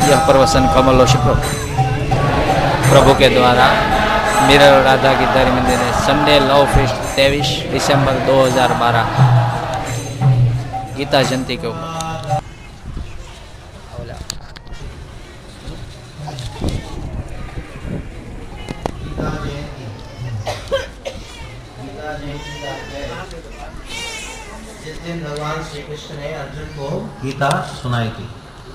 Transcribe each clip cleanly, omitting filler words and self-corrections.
यह प्रवचन कमलोश प्रभु के द्वारा मीरा राधा गीता मंदिर है। संडे लव फेस्ट 23 दिसंबर 2012 गीता जयंती के ऊपर। जिस दिन भगवान श्री कृष्ण ने अर्जुन को गीता सुनाई थी,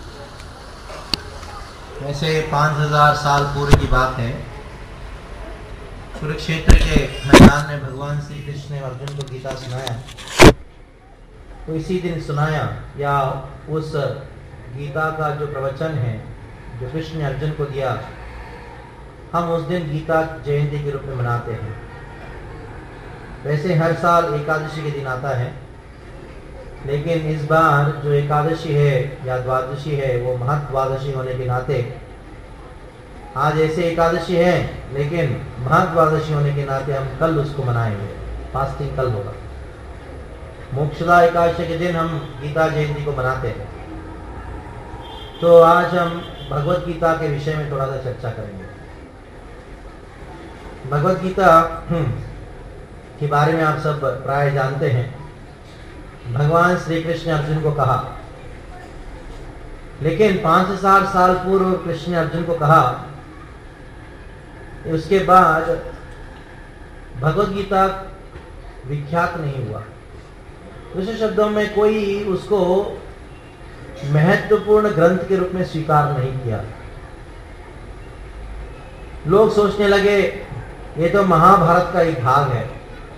वैसे 5000 साल पूर्व की बात है। कुरुक्षेत्र के मैदान में भगवान श्री कृष्ण ने अर्जुन को गीता सुनाया। तो इसी दिन सुनाया, या उस गीता का जो प्रवचन है जो कृष्ण ने अर्जुन को दिया, हम उस दिन गीता जयंती के रूप में मनाते हैं। वैसे हर साल एकादशी के दिन आता है, लेकिन इस बार जो एकादशी है या द्वादशी है वो महाद्वादशी होने के नाते, आज ऐसे एकादशी है लेकिन महाद्वादशी होने के नाते हम कल उसको मनाएंगे। फास्टिंग कल होगा। मोक्षदा एकादशी के दिन हम गीता जयंती को मनाते हैं। तो आज हम भगवत गीता के विषय में थोड़ा सा चर्चा करेंगे। भगवत गीता के बारे में आप सब प्राय जानते हैं। भगवान श्री कृष्ण ने अर्जुन को कहा, लेकिन 5000 साल पूर्व कृष्ण ने अर्जुन को कहा, उसके बाद भगवत गीता विख्यात नहीं हुआ। दूसरे शब्दों में कोई उसको महत्वपूर्ण ग्रंथ के रूप में स्वीकार नहीं किया। लोग सोचने लगे ये तो महाभारत का एक भाग है।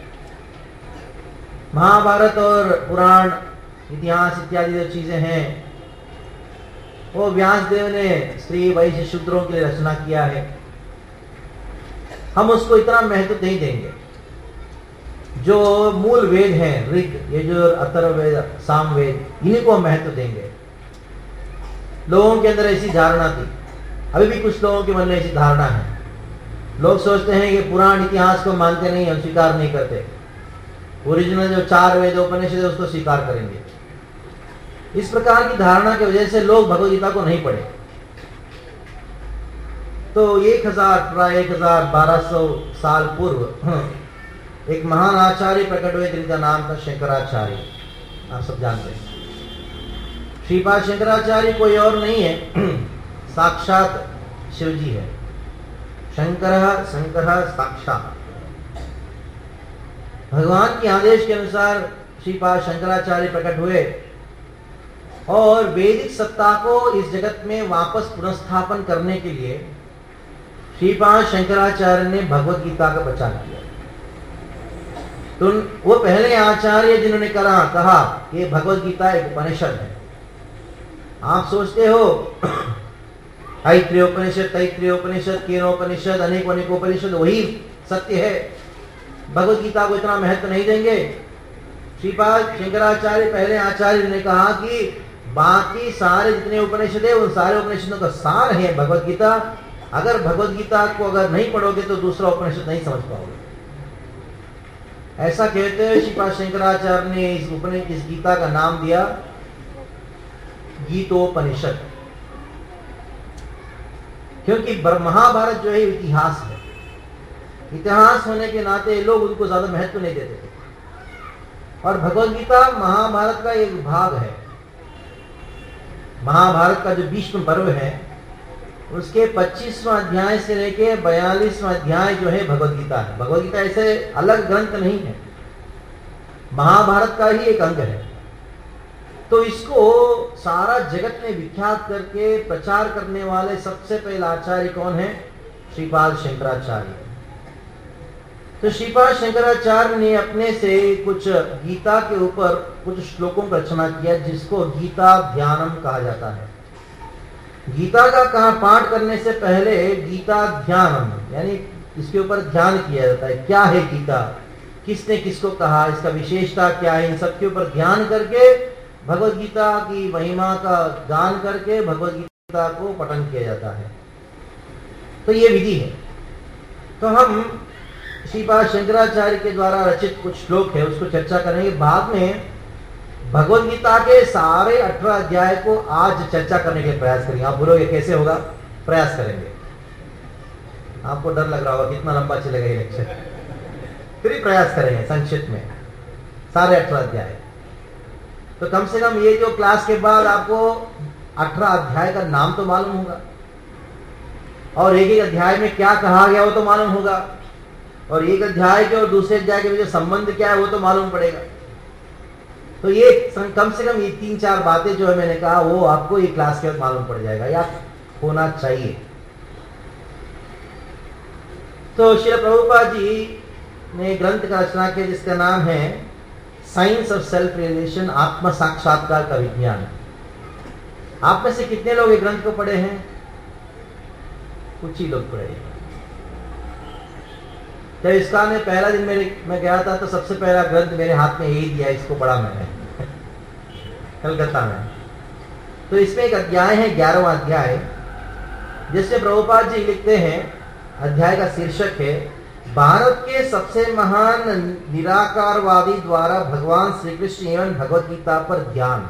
महाभारत और पुराण इतिहास इत्यादि जो चीजें हैं वो व्यासदेव ने स्त्री वैश्य शूद्रों के लिए रचना किया है, हम उसको इतना महत्व नहीं देंगे। जो मूल वेद हैं, ऋग, यजुर, अथर्ववेद, सामवेद, इन्हीं को महत्व देंगे। लोगों के अंदर ऐसी धारणा थी, अभी भी कुछ लोगों के मन में ऐसी धारणा है। लोग सोचते हैं कि पुराण इतिहास को मानते नहीं, हम स्वीकार नहीं करते। ओरिजिनल जो 4 वेद उपनिषद है उसको स्वीकार करेंगे। इस प्रकार की धारणा की वजह से लोग भगवद गीता को नहीं पढ़े। तो 1200 साल पूर्व एक महान आचार्य प्रकट हुए जिनका नाम था शंकराचार्य। आप सब जानते हैं श्रीपाद शंकराचार्य कोई और नहीं है, साक्षात शिव जी है। शंकर साक्षात भगवान के आदेश के अनुसार श्रीपाद शंकराचार्य प्रकट हुए और वैदिक सत्ता को इस जगत में वापस पुनर्स्थापन करने के लिए श्रीपाद शंकराचार्य ने भगवत गीता का प्रचार किया। तो वो पहले आचार्य जिन्होंने कहा ये भगवत गीता एक उपनिषद है। आप सोचते हो तैत्तिरीयोपनिषद, केनोपनिषद, अनेकोपनिषद वही सत्य है, भगवत गीता को इतना महत्व नहीं देंगे। श्रीपाद शंकराचार्य पहले आचार्य ने कहा कि बाकी सारे जितने उपनिषद है उन सारे उपनिषदों का सार है भगवत गीता। अगर भगवत गीता को अगर नहीं पढ़ोगे तो दूसरा उपनिषद नहीं समझ पाओगे। ऐसा कहते हुए श्रीपाद शंकराचार्य ने इस गीता का नाम दिया गीतोपनिषद, क्योंकि महाभारत जो है इतिहास है। इतिहास होने के नाते लोग उनको ज्यादा महत्व नहीं देते थे, और भगवत गीता महाभारत का एक भाग है। महाभारत का जो भीष्म पर्व है उसके 25वां अध्याय से लेके 42वां अध्याय जो है भगवत गीता है। भगवत गीता ऐसे अलग ग्रंथ नहीं है, महाभारत का ही एक अंग है। तो इसको सारा जगत में विख्यात करके प्रचार करने वाले सबसे पहले आचार्य कौन है? श्रीपाद शंकराचार्य। तो श्रीपाद शंकराचार्य ने अपने से कुछ गीता के ऊपर कुछ श्लोकों का रचना किया जिसको गीता ध्यानम कहा जाता है। गीता का पाठ करने से पहले गीता ध्यानम यानी इसके ऊपर ध्यान किया जाता है। क्या है गीता, किसने किसको कहा, इसका विशेषता क्या है, इन सब के ऊपर ध्यान करके भगवत गीता की महिमा का गान करके भगवत गीता को पठन किया जाता है। तो ये विधि है। तो हम श्रीपाद शंकराचार्य के द्वारा रचित कुछ श्लोक है उसको चर्चा करेंगे। बाद में भगवद गीता के सारे 18 अध्याय को आज चर्चा करने के प्रयास करेंगे। आप बोलोगे कैसे होगा? प्रयास करेंगे। आपको डर लग रहा होगा कितना लंबा चलेगा ये लेक्चर, फिर भी प्रयास करेंगे संक्षिप्त में सारे 18 अध्याय। तो कम से कम ये जो क्लास के बाद आपको 18 अध्याय का नाम तो मालूम होगा, और एक एक अध्याय में क्या कहा गया वो तो मालूम होगा, और एक अध्याय के और दूसरे अध्याय के बीच संबंध क्या है वो तो मालूम पड़ेगा। तो ये कम से कम ये 3-4 बातें जो है मैंने कहा वो आपको ये क्लास के बाद मालूम पड़ जाएगा या होना चाहिए। तो श्री प्रभुपाद जी ने ग्रंथ का रचना किया जिसका नाम है साइंस ऑफ सेल्फ रियलाइजेशन, आत्म साक्षात्कार का विज्ञान। आप में से कितने लोग ये ग्रंथ को पढ़े हैं? कुछ ही लोग पढ़े। तो इसका ने पहला दिन मैं गया था तो सबसे पहला ग्रंथ मेरे हाथ में यही दिया, इसको पढ़ा मैंने कलकत्ता में। तो इसमें एक अध्याय है 11वां अध्याय, जिससे प्रभुपाद जी लिखते हैं, अध्याय का शीर्षक है भारत के सबसे महान निराकारवादी द्वारा भगवान श्री कृष्ण एवं भगवत गीता पर ध्यान।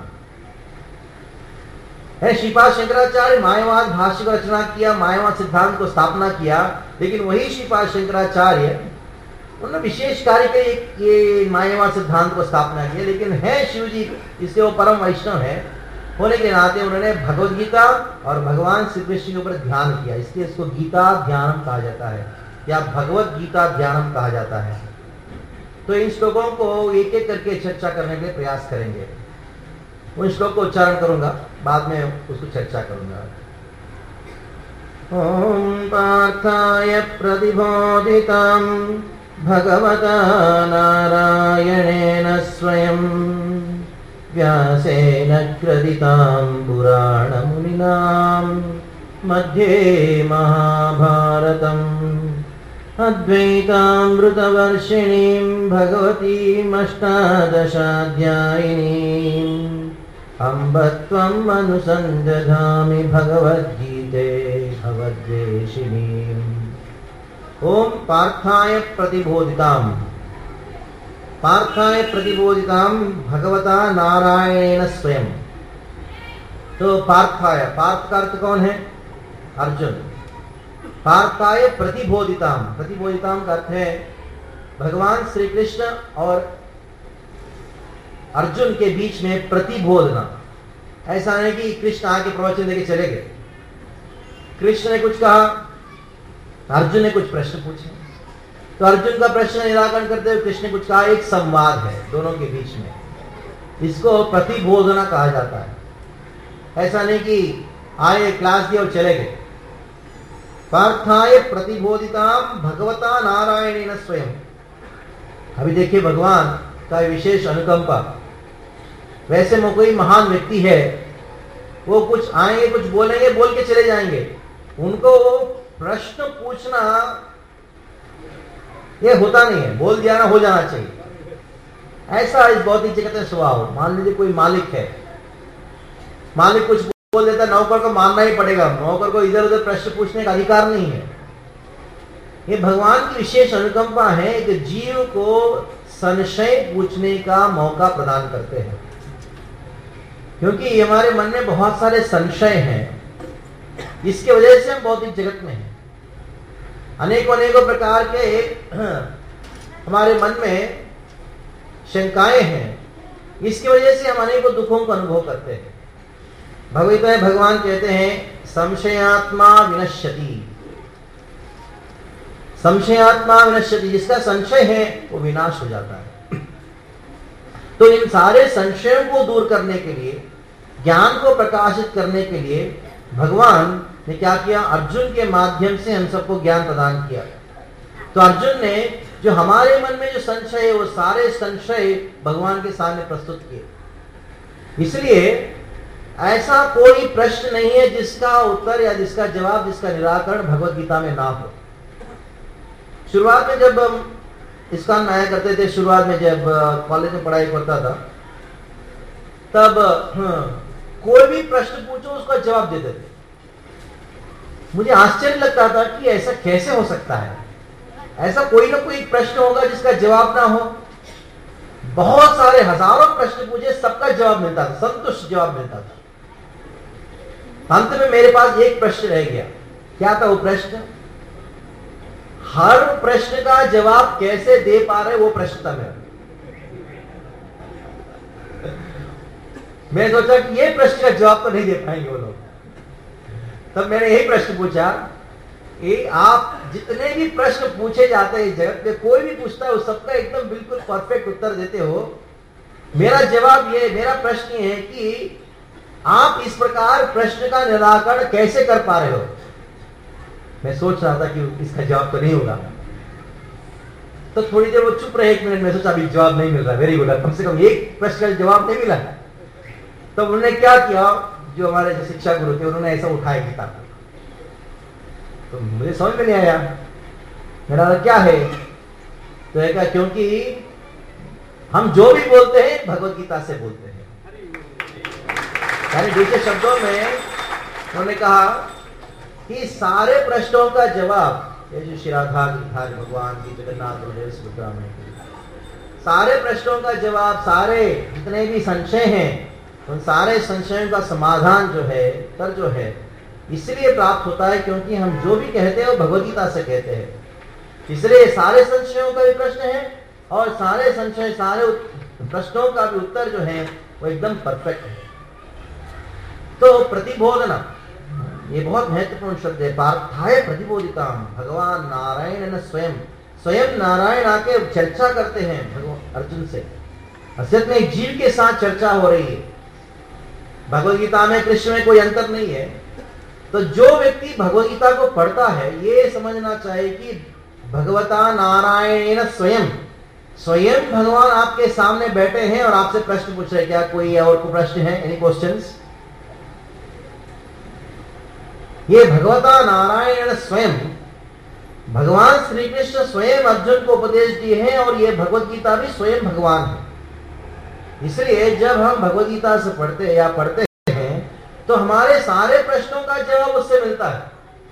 है श्रीपाद शंकराचार्य मायावाद भाष्य को रचना किया, मायावाद सिद्धांत को स्थापना किया, लेकिन वही श्रीपाद शंकराचार्य उन्होंने विशेष कार्य के ये मायावाद सिद्धांत को स्थापना किया, लेकिन है शिव जी इससे वो परम वैष्णव है होने के नाते उन्होंने भगवद गीता और भगवान श्री कृष्ण के ऊपर ध्यान किया, इसलिए इसको गीता ध्यानम कहा जाता है या भगवद गीता ध्यानम कहा जाता है। तो इन श्लोकों को एक एक करके चर्चा करने के लिए प्रयास करेंगे। उन श्लोक को उच्चारण करूंगा, बाद में उसको चर्चा करूंगा। ओम पार्थाय प्रतिबोधितं भगवता नारायणेन स्वयं व्यासेन कृतितां पुराणमुनिनां मध्ये महाभारतम् अद्वैतामृतवर्षिणीं भगवतीम् अष्टादशाध्यायिनीम् अम्ब त्वम् अनुसन्दधामि भगवद्गीते भवद्वेषिणीम्। ओम पार्थाय प्रतिबोधिताम्, पार्थाय प्रतिबोधिताम् भगवता नारायणेन स्वयं। तो पार्थाय, पार्थ का अर्थ कौन है? अर्जुन। पार्थाय प्रतिबोधिताम्, प्रतिबोधिताम् का अर्थ है भगवान श्री कृष्ण और अर्जुन के बीच में प्रतिबोधना। ऐसा नहीं कि कृष्ण आके प्रवचन देके चले गए, कृष्ण ने कुछ कहा, अर्जुन ने कुछ प्रश्न पूछे, तो अर्जुन का प्रश्न निराकरण करते हुए कृष्ण ने कुछ कहा, एक संवाद है दोनों के बीच में, इसको प्रतिबोधना कहा जाता है। ऐसा नहीं कि आए क्लास दिया और चले गए। पार्थाय प्रतिबोधिताम भगवता नारायणेन स्वयं। अभी देखिए भगवान का विशेष अनुकंपा। वैसे में कोई महान व्यक्ति है, वो कुछ आएंगे कुछ बोलेंगे, बोल के चले जाएंगे, उनको प्रश्न पूछना ये होता नहीं है, बोल दिया ना हो जाना चाहिए। ऐसा इस भौतिक जगत में स्वभाव। मान लीजिए कोई मालिक है, मालिक कुछ बोल देता, नौकर को मानना ही पड़ेगा, नौकर को इधर उधर प्रश्न पूछने का अधिकार नहीं है। ये भगवान की विशेष अनुकंपा है कि जीव को संशय पूछने का मौका प्रदान करते हैं, क्योंकि हमारे मन में बहुत सारे संशय हैं, इसके वजह से हम भौतिक जगत में हैं। अनेकों प्रकार के हमारे मन में शंकाएं हैं, इसकी वजह से हम अनेकों दुखों का अनुभव करते हैं। भगवत में भगवान कहते हैं संशयात्मा विनश्यति, संशयात्मा विनश्यति, जिसका संशय है वो विनाश हो जाता है। तो इन सारे संशयों को दूर करने के लिए, ज्ञान को प्रकाशित करने के लिए भगवान ने क्या किया? अर्जुन के माध्यम से हम सबको ज्ञान प्रदान किया। तो अर्जुन ने जो हमारे मन में जो संशय है वो सारे संशय भगवान के सामने प्रस्तुत किए। इसलिए ऐसा कोई प्रश्न नहीं है जिसका उत्तर या जिसका जवाब, जिसका निराकरण भगवत गीता में ना हो। शुरुआत में जब हम इसका नया करते थे, शुरुआत में जब कॉलेज में पढ़ाई करता था, तब कोई भी प्रश्न पूछो उसका जवाब देते थे। मुझे आश्चर्य लगता था कि ऐसा कैसे हो सकता है, ऐसा कोई ना कोई प्रश्न होगा जिसका जवाब ना हो। बहुत सारे हजारों प्रश्न पूछे, सबका जवाब मिलता था, संतुष्ट जवाब मिलता था। अंत में मेरे पास एक प्रश्न रह गया। क्या था वो प्रश्न? हर प्रश्न का जवाब कैसे दे पा रहे, वो प्रश्न था मेरा। मैं सोचा कि ये प्रश्न का जवाब तो नहीं दे पाएंगे वो लोग। तब मैंने यही प्रश्न पूछा कि आप जितने भी प्रश्न पूछे जाते हैं जगत में, कोई भी पूछता है, उस सबका एकदम बिल्कुल परफेक्ट उत्तर देते हो। मेरा जवाब ये, मेरा प्रश्न ये है कि आप इस प्रकार प्रश्न का निराकरण कैसे कर पा रहे हो? मैं सोच रहा था कि इसका जवाब तो नहीं होगा। तो थोड़ी देर वो चुप रहे, 1 मिनट में सोचा अभी जवाब नहीं मिल रहा, वेरी गुड, कम से कम एक प्रश्न का जवाब नहीं मिला। तो उन्होंने क्या किया, जो हमारे जो शिक्षा गुरु थे, उन्होंने ऐसा उठाया किताब, तो मुझे समझ में नहीं आया। मेरा क्या है? तो है क्या, क्योंकि हम जो भी बोलते हैं भगवत गीता से बोलते हैं। यानी दूसरे शब्दों में उन्होंने कहा कि सारे प्रश्नों का जवाब, ये जो श्री राधा गिरधारी भगवान की, जगन्नाथ बलदेव सुभद्रा में, सारे प्रश्नों का जवाब, सारे जितने भी संशय हैं, उन सारे संशयों का समाधान जो है, उत्तर जो है, इसलिए प्राप्त होता है क्योंकि हम जो भी कहते हैं वो भगवद गीता से कहते हैं। इसलिए सारे संशयों का भी प्रश्न है और सारे संशय, सारे प्रश्नों का भी उत्तर जो है वो एकदम परफेक्ट है। तो प्रतिबोधना, ये बहुत महत्वपूर्ण शब्द है। पार्थाय प्रतिबोधिता, भगवान नारायण स्वयं, स्वयं नारायण आके चर्चा करते हैं भगवान अर्जुन से। असल में एक जीव के साथ चर्चा हो रही है। भगवद गीता में कृष्ण में कोई अंतर नहीं है। तो जो व्यक्ति भगवद गीता को पढ़ता है, ये समझना चाहिए कि भगवता नारायण स्वयं, स्वयं भगवान आपके सामने बैठे हैं और आपसे प्रश्न पूछ रहे। क्या कोई और को प्रश्न है? Any questions? ये भगवता नारायण स्वयं, भगवान श्री कृष्ण स्वयं अर्जुन को उपदेश दिए हैं और ये भगवद गीता भी स्वयं भगवान है। इसलिए जब हम भगवद गीता से पढ़ते हैं तो हमारे सारे प्रश्नों का जवाब उससे मिलता है।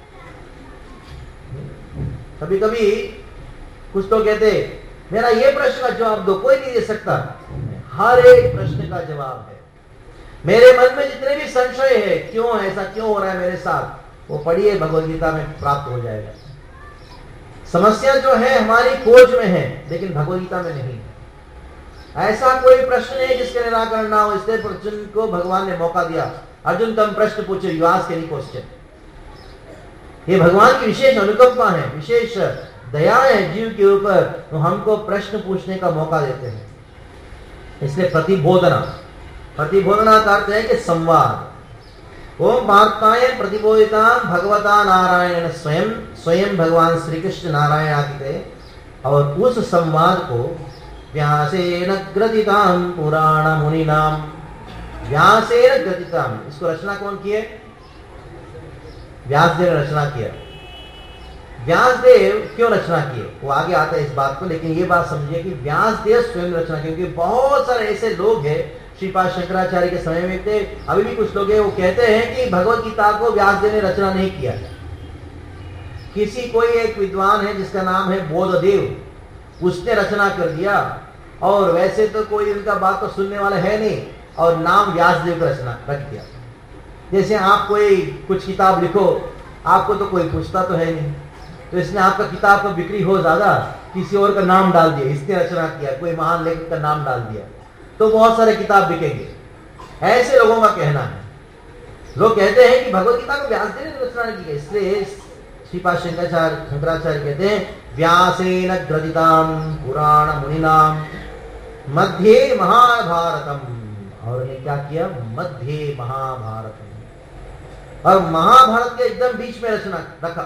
कभी कभी कुछ तो कहते मेरा ये प्रश्न का जवाब दो, कोई नहीं दे सकता। हर एक प्रश्न का जवाब है। मेरे मन में जितने भी संशय है, क्यों ऐसा क्यों हो रहा है मेरे साथ, वो पढ़िए, भगवद गीता में प्राप्त हो जाएगा। समस्या जो है हमारी खोज में है, लेकिन भगवद गीता में नहीं है। ऐसा कोई प्रश्न है जिसके निराकरण ना हो। इसलिए अर्जुन को भगवान ने मौका दिया, अर्जुन तुम प्रश्न पूछो, यू आस्क एनी क्वेश्चन। ये भगवान की विशेष अनुकंपा है, विशेष दया है जीव के ऊपर, तो हमको प्रश्न पूछने का मौका देते हैं। इसलिए प्रतिबोधना, प्रतिबोधना का अर्थ है कि संवाद। ओम वार्ताय प्रतिबोधिता भगवता नारायण स्वयं, स्वयं भगवान श्री कृष्ण नारायण आते, और उस संवाद को व्यासेन ग्रथिताम पुराण मुनिनाम, व्यासेन ग्रथिताम, इसको रचना कौन किए? व्यासदेव ने रचना किया। व्यासदेव क्यों रचना किए वो आगे आता है इस बात को, लेकिन ये बात समझिए कि व्यासदेव स्वयं रचना, क्योंकि बहुत सारे ऐसे लोग हैं, श्रीपाद शंकराचार्य के समय में थे, अभी भी कुछ लोग हैं, वो कहते हैं कि भगवत गीता को व्यासदेव ने रचना नहीं किया। किसी कोई एक विद्वान है जिसका नाम है बोधदेव, उसने रचना कर दिया, और वैसे तो कोई उनका बात तो सुनने वाला है नहीं, और नाम व्यासदेव का रचना रख दिया। जैसे आप कोई कुछ किताब लिखो, आपको तो कोई पूछता तो है नहीं, तो इसने आपका किताब को बिक्री हो ज्यादा, किसी और का नाम डाल दिया, इसने रचना किया, कोई महान लेखक का नाम डाल दिया, तो बहुत सारे किताब बिकेंगे। ऐसे लोगों का कहना है। लोग कहते हैं कि भगवत गीता को व्यासदेव ने रचना की है। इसलिए श्रीपाद शंकराचार्य कहते हैं व्यासेन ग्रथिताम पुराण मुनिनाम मध्ये महाभारतम, और ने क्या किया? मध्ये महाभारतम, और महाभारत के एकदम बीच में रचना रखा।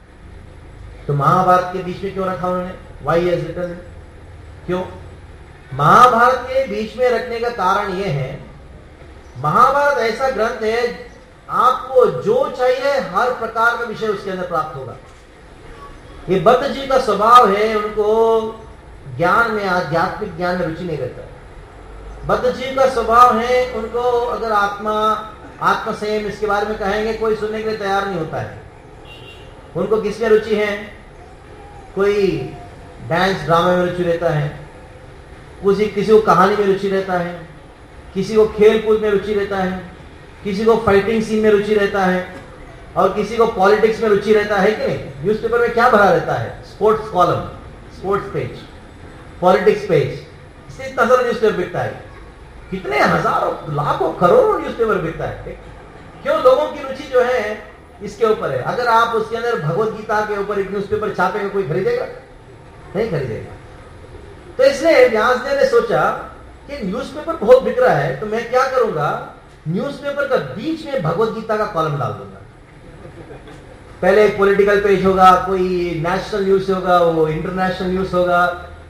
तो महाभारत के बीच में क्यों रखा उन्होंने? वाई हैज रिटन, क्यों? महाभारत के बीच में रखने का कारण यह है, महाभारत ऐसा ग्रंथ है, आपको जो चाहिए हर प्रकार का विषय उसके अंदर प्राप्त होगा। ये बद्ध जीव का स्वभाव है, उनको ज्ञान में, आध्यात्मिक ज्ञान में रुचि नहीं रहता। बद्ध जीव का स्वभाव है, उनको अगर आत्मा संयम इसके बारे में कहेंगे, कोई सुनने के लिए तैयार नहीं होता है। उनको किसमें रुचि है? कोई डांस ड्रामा में रुचि रहता है, किसी को कहानी में रुचि रहता है, किसी को खेल कूद में रुचि रहता है, किसी को फाइटिंग सीन में रुचि रहता है, और किसी को पॉलिटिक्स में रुचि रहता है कि नहीं। न्यूज़पेपर में क्या भरा रहता है? Sports column, sports page, politics page, इससे इतना सारा न्यूज़पेपर बिकता है। कितने हजारों लाखों करोड़ों न्यूज़पेपर बिकता है। क्यों? लोगों की रुचि जो है इसके ऊपर है। अगर आप उसके अंदर भगवत गीता के ऊपर एक न्यूज़पेपर छापेंगे, कोई खरीदेगा? नहीं खरीदेगा। तो इसलिए व्यासदेव ने सोचा कि न्यूज़पेपर बहुत बिक रहा है, तो मैं क्या करूंगा, न्यूज़पेपर का बीच में भगवत गीता का कॉलम डाल दूंगा। पहले एक पॉलिटिकल पेज होगा, कोई नेशनल न्यूज होगा, वो इंटरनेशनल न्यूज होगा,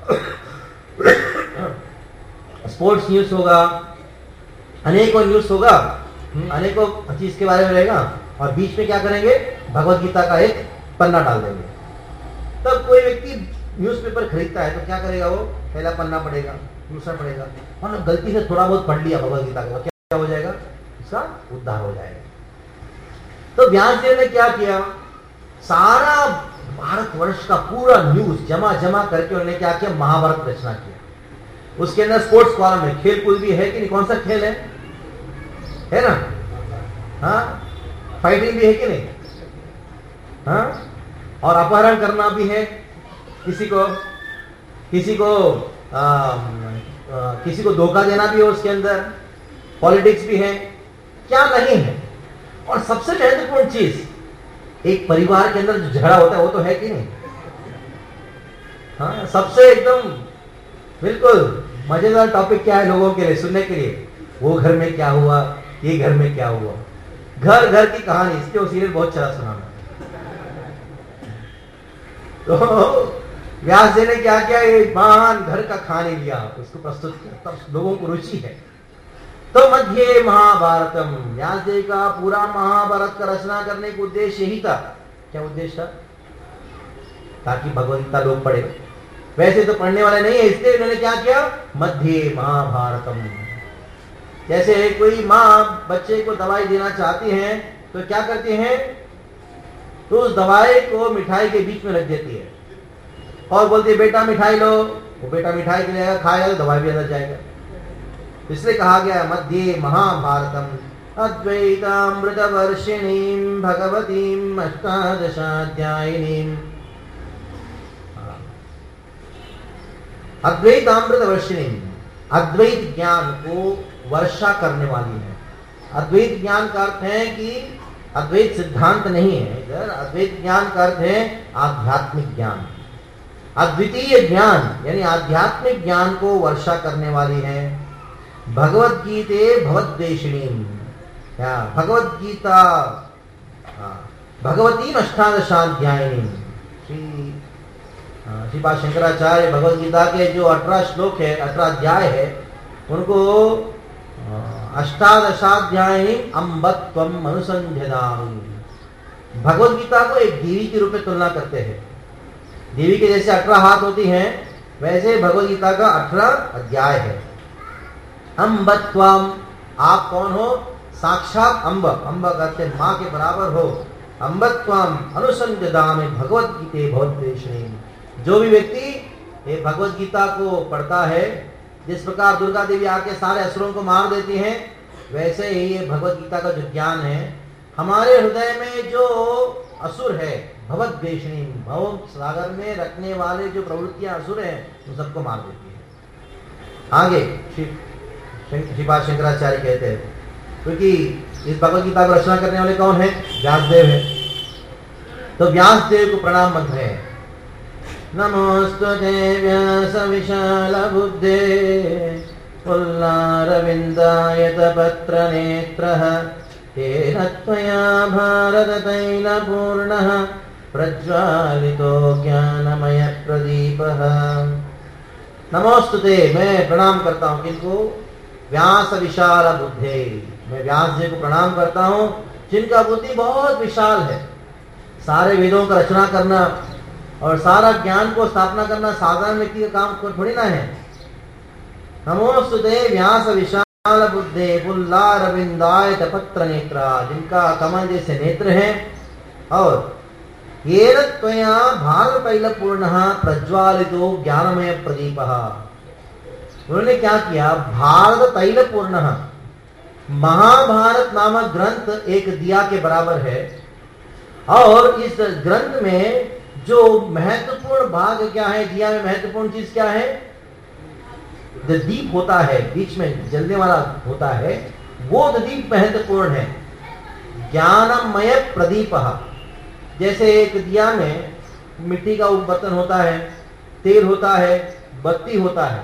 स्पोर्ट्स न्यूज होगा, अनेकों न्यूज होगा, अनेकों चीज के बारे में रहेगा, और बीच में क्या करेंगे, भगवत गीता का एक पन्ना डाल देंगे। तब कोई व्यक्ति न्यूज़पेपर खरीदता है तो क्या करेगा, वो पहला पन्ना पढ़ेगा, दूसरा पढ़ेगा, और गलती से थोड़ा बहुत पढ़ लिया भगवत गीता का, क्या हो जाएगा, उसका उद्धार हो जाएगा। तो व्यासदेव ने क्या किया, सारा भारतवर्ष का पूरा न्यूज जमा करके उन्होंने क्या किया, महाभारत रचना किया। उसके अंदर स्पोर्ट्स कॉलम है, खेल कूद भी है कि नहीं, कौन सा खेल है ना, हाँ, फाइटिंग भी है कि नहीं, हाँ, और अपहरण करना भी है, किसी को धोखा देना भी है उसके अंदर, पॉलिटिक्स भी है, क्या नहीं है। और सबसे महत्वपूर्ण चीज, एक परिवार के अंदर जो झगड़ा होता है वो तो है कि नहीं, हाँ, सबसे एकदम बिल्कुल मजेदार टॉपिक क्या है लोगों के लिए सुनने के लिए, वो घर में क्या हुआ, ये घर में क्या हुआ, घर की कहानी, इसके वो सीरियल बहुत चला सुना। तो व्यासदेव ने क्या किया, एक महान घर का कहानी लिया, उसको प्रस्तुत किया, तब लोगों को रुचि है। तो मध्य महाभारतम, व्यासदेव का पूरा महाभारत का रचना करने का उद्देश्य यही था। क्या उद्देश्य था? ताकि भगवत गीता लोग पढ़े। वैसे तो पढ़ने वाले नहीं है, इसलिए उन्होंने क्या किया, मध्य महाभारतम। जैसे कोई माँ बच्चे को दवाई देना चाहती है तो क्या करती है, तो उस दवाई को मिठाई के बीच में रख देती है और बोलती है बेटा मिठाई लो, वो बेटा मिठाई के लिए खाएगा तो दवाई भी अंदर जाएगा। इसलिए कहा गया मध्य महाभारतम अद्वैतामृत वर्षिणीम भगवतीम अष्टादशाध्यायिनीम। अद्वैतामृत वर्षिणीम, अद्वैत ज्ञान को वर्षा करने वाली है। अद्वैत ज्ञान का अर्थ है कि अद्वैत सिद्धांत नहीं है इधर, अद्वैत ज्ञान का अर्थ है आध्यात्मिक ज्ञान, अद्वितीय ज्ञान, यानी आध्यात्मिक ज्ञान को वर्षा करने वाली है। भगवद गीते भगवद्वेषिणी, भगवद गीता भगवती अष्टादशाध्यायिनी। श्रीपाद शंकराचार्य भगवद गीता के जो 18 श्लोक है, 18 अध्याय है, उनको अष्टादशाध्यायिनी अम्बत्वम अनुसंध्यदामि। भगवद गीता को एक देवी के रूप में तुलना करते हैं। देवी के जैसे 18 हाथ होती हैं, वैसे भगवद गीता का 18 अध्याय है। अम्बत्वम, आप कौन हो, साक्षात अम्ब, अम्ब कहते माँ के बराबर हो। अम्बत्वम अनुसंध्यदामि भगवद गीते भगवद्वेषिणी। जो भी व्यक्ति ये भगवद गीता को पढ़ता है, जिस प्रकार दुर्गा देवी आके सारे असुरों को मार देती हैं, वैसे ही ये भगवद गीता का जो ज्ञान है, हमारे हृदय में जो असुर है भगवद्वेषिणी, भव सागर में रखने वाले जो प्रवृत्तियां असुर हैं, उन सबको मार देती है। आगे श्रीपाद शंकराचार्य कहते हैं, क्योंकि इस भगवद गीता को रचना करने वाले कौन है, व्यासदेव है। तो व्यासदेव को प्रणाम मंत्र है, नमोस्तुते व्यास विशाल बुद्धे पुल्लारविन्दायत पत्र नेत्रः तेन त्वया भारत तैलपूर्णः प्रज्वालितो ज्ञानमय प्रदीपः। नमोस्तुते, मैं प्रणाम करता हूँ किनको, व्यास विशाल बुद्धे, मैं व्यास जी को प्रणाम करता हूँ जिनका बुद्धि बहुत विशाल है। सारे वेदों का रचना करना और सारा ज्ञान को स्थापना करना साधारण व्यक्ति का काम थोड़ी ना है। नमोस्तुते व्यास विशाल बुद्धे पुल्लारविन्दायत पत्र नेत्रा, जिनका कमल जैसे नेत्र हैं, और येन त्वया भारत तैलपूर्णः प्रज्वालितो ज्ञानमय प्रदीपः, उन्होंने क्या किया, भारत तैल पूर्ण, महाभारत नामक ग्रंथ एक दिया के बराबर है, और इस ग्रंथ में जो महत्वपूर्ण भाग क्या है, दिया में महत्वपूर्ण चीज क्या है, जो दीप होता है, बीच में जलने वाला होता है, वो दीप महत्वपूर्ण है। ज्ञानमय प्रदीप, जैसे एक दिया में मिट्टी का बर्तन होता है, तेल होता है, बत्ती होता है,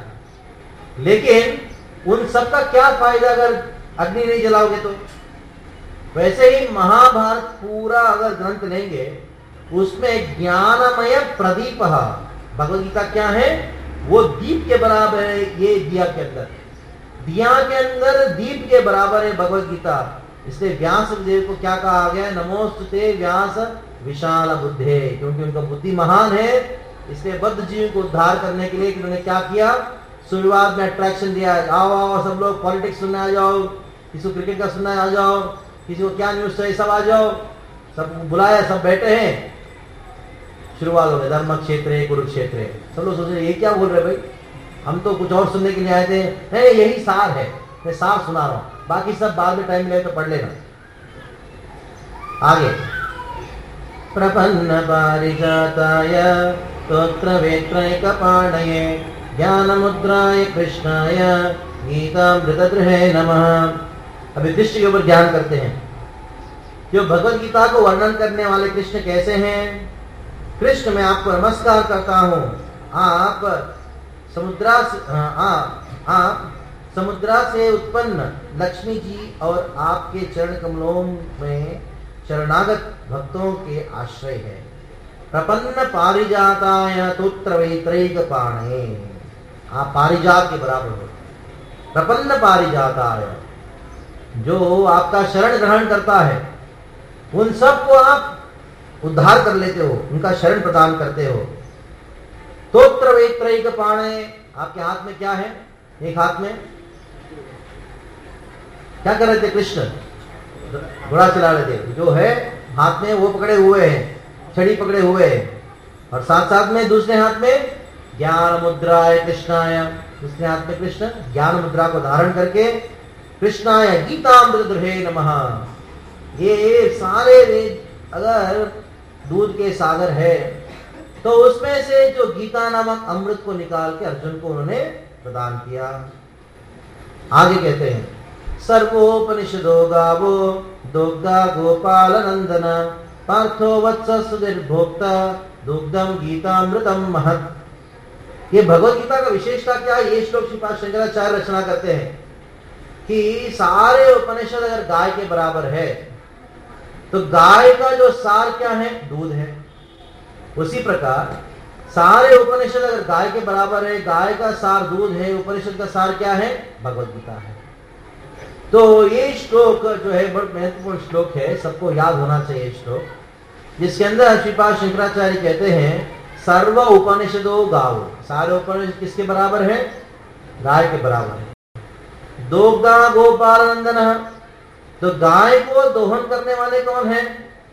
लेकिन उन सबका क्या फायदा अगर अग्नि नहीं जलाओगे तो। वैसे ही महाभारत पूरा अगर ग्रंथ लेंगे, उसमें ज्ञानमय प्रदीप, भगवद गीता क्या है, वो दीप के बराबर है। ये दिया के अंदर, दिया के अंदर दीप के बराबर है भगवद गीता। इसलिए व्यास देव को क्या कहा गया, नमोस्तुते व्यास विशाल बुद्धे, क्योंकि उनका बुद्धि महान है। इसलिए बद्ध जीव को उद्धार करने के लिए उन्होंने क्या किया, शुरुआत में अट्रैक्शन दिया, आओ आओ सब लोग पॉलिटिक्स सुनने आ जाओ, किसी को क्रिकेट का सुनने आ जाओ, किसी को क्या न्यूज चाहिए सब आ जाओ, सब बुलाया, सब बैठे हैं। शुरुआत हो गई, धर्म क्षेत्र कुरुक्षेत्र। सब लोग सोच रहे ये क्या बोल रहे भाई, हम तो कुछ और सुनने के लिए आए थे। नहीं, यही सार है, मैं सार सुना रहा हूं, बाकी सब बाद में टाइम मिले तो पढ़ लेना। आगे, प्रपन्न पारिजाताय स्तोत्र वेत्रैकपाणये ज्ञान मुद्राय कृष्णाय गीतामृतद्रहे नमः। अभी कृष्ण के ऊपर ध्यान करते हैं। जो भगवद गीता को वर्णन करने वाले कृष्ण कैसे हैं। कृष्ण, मैं आपको नमस्कार करता हूं। आप समुद्रा से उत्पन्न लक्ष्मी जी और आपके चरण कमलों में शरणागत भक्तों के आश्रय है। प्रपन्न पारिजाताय स्तोत्र वेत्रैकपाणये, आप पारिजात के बराबर हो। प्रपन्न पारिजाताय, जो आपका शरण ग्रहण करता है, उन सबको आप उद्धार कर लेते हो, उनका शरण प्रदान करते हो। स्तोत्र वेत्रैकपाणये, आपके हाथ में क्या है, एक हाथ में क्या कर रहे थे कृष्ण, घोड़ा चला रहे थे, जो है हाथ में वो पकड़े हुए हैं, छड़ी पकड़े हुए हैं, और साथ साथ में दूसरे हाथ में ज्ञान मुद्राय कृष्णाय, दूसरे हाथ में कृष्ण ज्ञान मुद्रा को धारण करके कृष्णाय गीतामृतद्रहे नमः। ये सारे वेद अगर दूध के सागर है, तो उसमें से जो गीता नामक अमृत को निकाल के अर्जुन को उन्होंने प्रदान किया। आगे कहते हैं, सर्वोपनिषदो गावो दुग्धा गोपाल नंदन पार्थो वत्स सुदीर्भोक्ता दुग्धम गीतामृतम महत्। ये भगवद गीता का विशेषता क्या है, ये श्लोक श्रीपाद शंकराचार्य रचना करते हैं कि सारे उपनिषद अगर गाय के बराबर है, तो गाय का जो सार क्या है, दूध है। उसी प्रकार सारे उपनिषद अगर गाय के बराबर है, गाय का सार दूध है, उपनिषद का सार क्या है, भगवद गीता है। तो ये श्लोक जो है बहुत महत्वपूर्ण श्लोक है, सबको याद होना चाहिए श्लोक, जिसके अंदर श्रीपाद शंकराचार्य कहते हैं सर्व उपनिषदो गावो, सारे उपनिषद किसके बराबर है, गाय के बराबर है। दुग्धा गोपाल नंदन, तो गाय को दोहन करने वाले कौन है,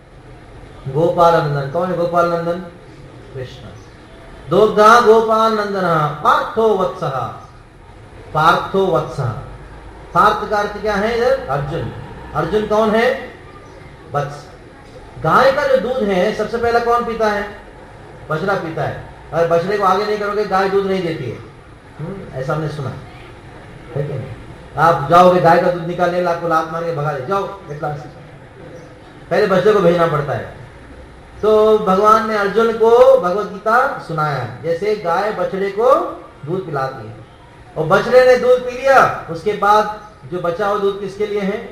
गोपाल नंदन। कौन है गोपाल नंदन, कृष्ण। दुग्धा गोपाल नंदन पार्थो वत्सः, पार्थो वत्सः, पार्थ का अर्थ क्या है इधर, अर्जुन। अर्जुन कौन है, वत्स। गाय का जो दूध है सबसे पहला कौन पीता है, बछड़ा पीता है। अगर बछड़े को आगे नहीं करोगे गाय दूध नहीं देती है, ऐसा हमने सुना है कि नहीं। आप जाओगे गाय का दूध निकालने, आपको लात मार के भगा दे, जाओ पहले बछड़े को भेजना पड़ता है। तो भगवान ने अर्जुन को भगवत गीता सुनाया, जैसे गाय बछड़े को दूध पिलाती है, और बछड़े ने दूध पी लिया, उसके बाद जो बचा हुआ दूध किसके लिए है,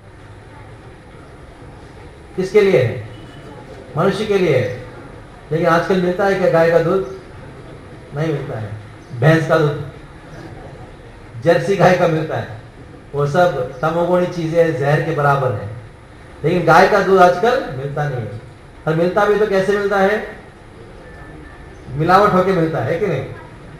किसके लिए है, मनुष्य के लिए है। लेकिन आजकल मिलता है क्या गाय का दूध, नहीं मिलता है। भैंस का दूध, जर्सी गाय का मिलता है, वो सब तमोगुणी चीजें जहर के बराबर है। लेकिन गाय का दूध आजकल मिलता नहीं है, और मिलता भी तो कैसे मिलता है, मिलावट होके मिलता है कि नहीं।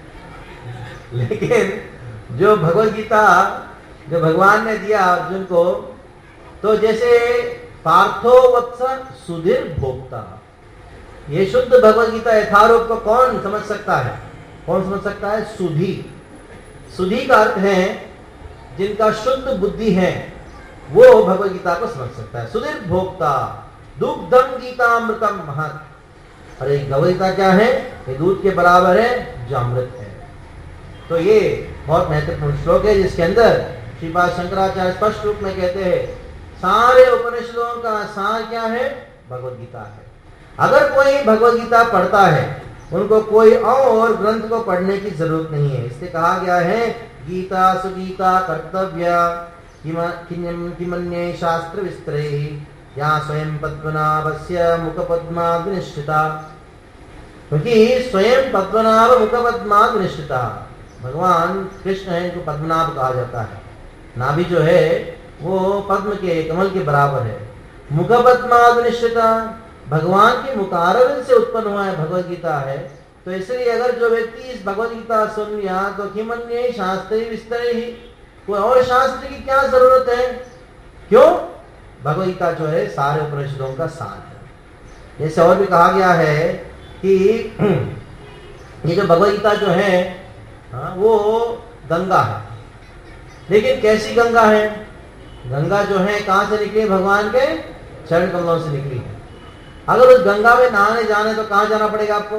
लेकिन जो भगवत गीता जो भगवान ने दिया अर्जुन को, तो जैसे पार्थो वत्स सुधीर भोक्ता, ये शुद्ध भगवत गीता यथारूप को कौन समझ सकता है, कौन समझ सकता है, सुधी। सुधी का अर्थ है जिनका शुद्ध बुद्धि है वो भगवद गीता को समझ सकता है। सुधीर भोक्ता दुग्धम गीतामृतम महत्। अरे भगवद गीता क्या है? ये दूध के बराबर है जो अमृत है। तो ये बहुत महत्वपूर्ण श्लोक है जिसके अंदर श्रीपाद शंकराचार्य स्पष्ट रूप में कहते हैं सारे उपनिषदों का सार क्या है? भगवद गीता है। अगर कोई भगवद गीता पढ़ता है उनको कोई और ग्रंथ को पढ़ने की जरूरत नहीं है। इससे कहा गया है गीता सुगीता कर्तव्य किमन्ये शास्त्र विस्तरे या स्वयं पद्मनाभस्य मुखपद्माग्निष्ठिता। क्योंकि स्वयं पद्मनाभ मुखपद्माग्निष्ठिता, भगवान कृष्ण है इनको पद्मनाभ कहा जाता है। नाभि जो है वो पद्म के कमल के बराबर है। मुखपद्माग्निष्ठिता, भगवान के मुखारविंद से उत्पन्न हुआ है भगवद गीता है। तो इसलिए अगर जो व्यक्ति इस भगवद गीता सुन लिया तो किमन्ये शास्त्री विस्तरे ही, कोई और शास्त्र की क्या जरूरत है? क्यों? भगवद गीता जो है सारे उपनिषदों का सार है। जैसे और भी कहा गया है कि ये जो भगवद गीता जो है वो गंगा है। लेकिन कैसी गंगा है? गंगा जो है कहां से निकली? भगवान के चरण कमलों से निकली है। अगर उस गंगा में नहाने जाने तो कहां जाना पड़ेगा आपको?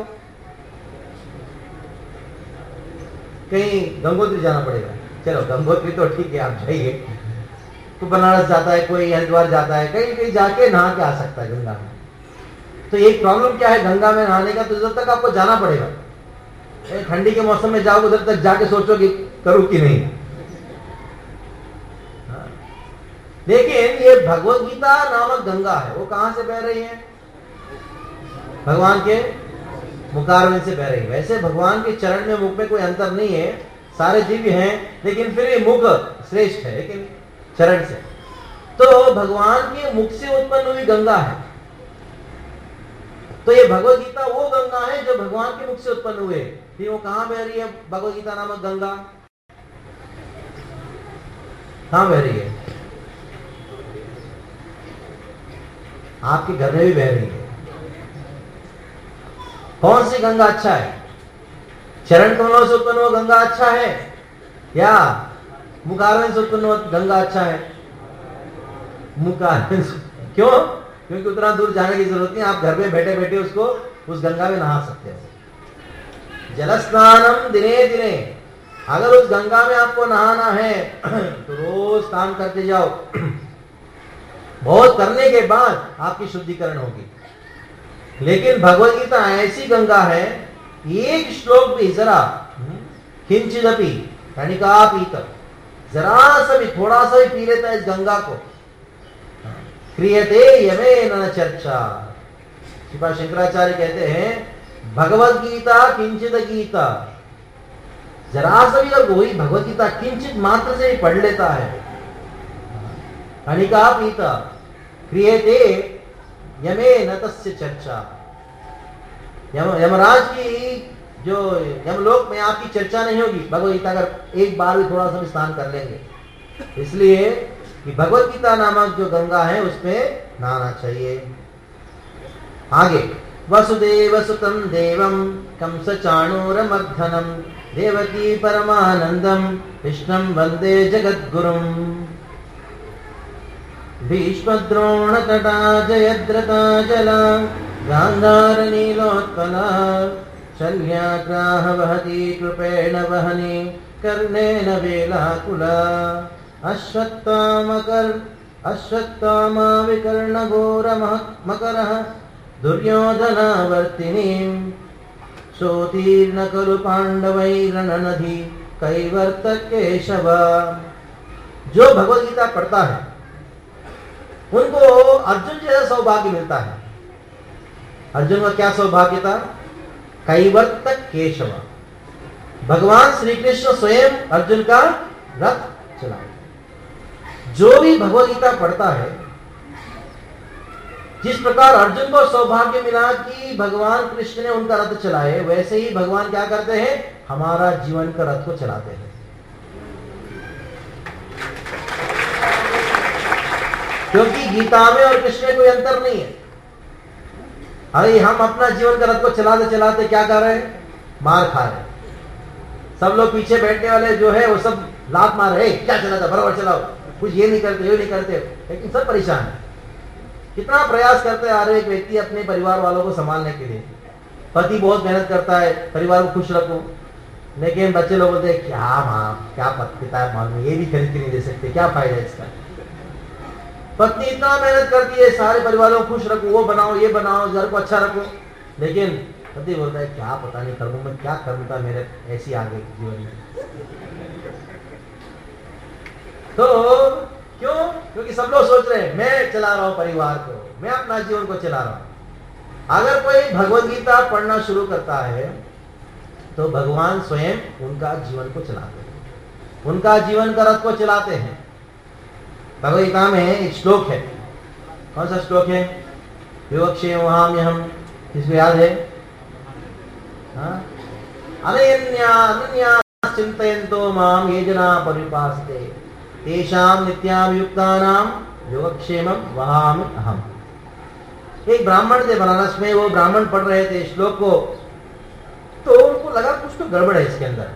कहीं गंगोत्री जाना पड़ेगा। चलो गंगोत्री तो ठीक है, आप जाइए। तो बनारस जाता है, कोई हरिद्वार जाता है, कहीं कहीं जाके नहा के आ सकता है गंगा में। तो एक प्रॉब्लम क्या है गंगा में नहाने का? तो उधर तक आपको जाना पड़ेगा। ठंडी के मौसम में जाओ उधर तक जाके सोचो कि करूं कि नहीं। लेकिन ये भगवद गीता नामक गंगा है, वो कहां से बह रही है? भगवान के मुखारविंद से बह रही है। वैसे भगवान के चरण में मुख में कोई अंतर नहीं है, सारे दिव्य हैं, लेकिन फिर ये मुख श्रेष्ठ है लेकिन चरण से। तो भगवान के मुख से उत्पन्न हुई गंगा है। तो ये भगवद गीता वो गंगा है जो भगवान के मुख से उत्पन्न हुए। फिर वो कहां बह रही है? भगवद गीता नामक गंगा कहां बह रही है? आपके घर में भी बह रही है। कौन सी गंगा अच्छा है? चरण कमलों से उत्पन्न हुआ गंगा अच्छा है या मुखारविंद से उत्पन्न हुआ गंगा अच्छा है? मुखारविंद। क्यों? क्योंकि उतना दूर जाने की जरूरत नहीं, आप घर में बैठे बैठे उसको उस गंगा में नहा सकते हो। जलस्नानम दिने दिने, अगर उस गंगा में आपको नहाना है तो रोज स्नान करते जाओ। बहुत करने के बाद आपकी शुद्धिकरण होगी। लेकिन भगवद गीता ऐसी गंगा है, एक श्लोक भी जरा किंचिदपि कणिका पीत, जरा सा भी थोड़ा सा भी पी लेता है इस गंगा को, क्रियते यमेन न चर्चा। श्रीपाद शंकराचार्य कहते हैं भगवद गीता किंचित गीता, जरा सा भी अगर वही भगवद गीता किंचित मात्र से ही पढ़ लेता है, कणिका पीता क्रियते यमेन तस्य चर्चा। यमराज की जो यमलोक में आपकी चर्चा नहीं होगी भगवद गीता अगर एक बार भी थोड़ा सा स्नान कर लेंगे। इसलिए कि भगवद गीता नामक जो गंगा है उसमें नहाना चाहिए। आगे वसुदेव सुतम देवम कंस चाणूरमर्दनम देवकी परमानंदम कृष्णं वंदे जगद्गुरुम। भीष्मद्रोणतटा जयद्रथा जला गांधार नीलोत्पला शल्याग्राह वहती कृपेण वहनी कर्णेन वेलाकुला। अश्वत्थामा विकर्ण मकरः दुर्योधनावर्तिनीं सोतीर्ण खलु पांडवैरणनधि कैवर्तक केशव। जो भगवद गीता पढ़ता है उनको अर्जुन जैसा सौभाग्य मिलता है। अर्जुन का क्या सौभाग्य था? कैवर्तक केशव। भगवान श्री कृष्ण स्वयं अर्जुन का रथ चलाए। जो भी भगवद गीता पढ़ता है, जिस प्रकार अर्जुन को सौभाग्य मिला कि भगवान कृष्ण ने उनका रथ चलाए, वैसे ही भगवान क्या करते हैं? हमारा जीवन का रथ को चलाते हैं। क्योंकि गीता में और कृष्ण में कोई अंतर नहीं है। अरे हम अपना जीवन का रथ को चलाते चलाते क्या कर रहे हैं? मार खा रहे हैं। सब लोग पीछे बैठने वाले जो है वो सब लात मार रहे, क्या चलाता, बराबर चलाओ, कुछ ये नहीं करते, ये नहीं करते, लेकिन सब परेशान है। कितना प्रयास करते आ रहे एक व्यक्ति अपने परिवार वालों को संभालने के लिए। पति बहुत मेहनत करता है परिवार को खुश रखो, लेकिन बच्चे लोग बोलते हैं क्या माँ, क्या पिता है मालूम, ये भी खरीद के नहीं दे सकते, क्या फायदा इसका। पत्नी इतना मेहनत करती है सारे परिवारों को खुश रखो, वो बनाओ ये बनाओ, घर को अच्छा रखो, लेकिन पति बोलता है क्या पता नहीं करूँ मैं, क्या करूँ था मेरे ऐसी आगे जीवन में। तो क्यों? क्योंकि सब लोग सोच रहे हैं मैं चला रहा हूं परिवार को, मैं अपना जीवन को चला रहा हूं। अगर कोई भगवद गीता पढ़ना शुरू करता है तो भगवान स्वयं उनका जीवन को चलाते हैं, उनका जीवन का रथ को चलाते हैं। भगवद गीता में एक श्लोक है, कौन सा श्लोक है? योगक्षेम वहाम्यहम्, किसको याद है? अनन्या चिंतयन्तो माम ये जना परिपासते तेषां नित्याभियुक्तानां योगक्षेमं वहामि अहम्। एक ब्राह्मण थे बनारस में, वो ब्राह्मण पढ़ रहे थे श्लोक को, तो उनको लगा कुछ तो गड़बड़ है इसके अंदर।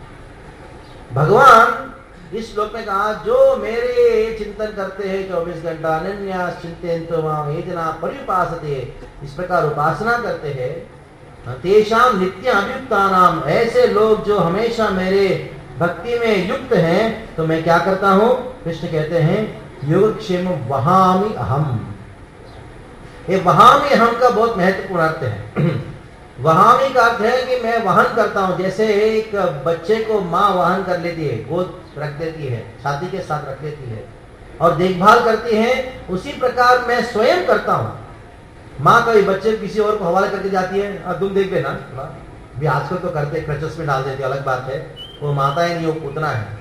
भगवान इस श्लोक में कहा जो मेरे चिंतन करते हैं 24 घंटा, अनन्या चिंतयन्तो माम ये जना परिपासते, इस प्रकार उपासना करते हैं, तेषां नित्याभियुक्तानां, ऐसे लोग जो हमेशा मेरे भक्ति में युक्त हैं, तो मैं क्या करता हूं? कृष्ण कहते हैं योगक्षेम वहामि अहम्। ये वहामि अहम् का बहुत महत्वपूर्ण अर्थ है। वहामि का अर्थ है कि मैं वहन करता हूं, जैसे एक बच्चे को माँ वहन कर लेती है, गोद रख देती है, छाती के साथ रख लेती है और देखभाल करती है, उसी प्रकार मैं स्वयं करता हूं। माँ कभी बच्चे किसी और को हवाले करके जाती है, अब तुम देख लेना, भी आजकल तो करते, क्रचेस में डाल देते, अलग बात है, वो माता है नहीं, वो पुतना है।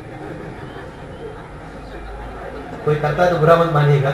कोई करता है तो बुरा मत मानिएगा।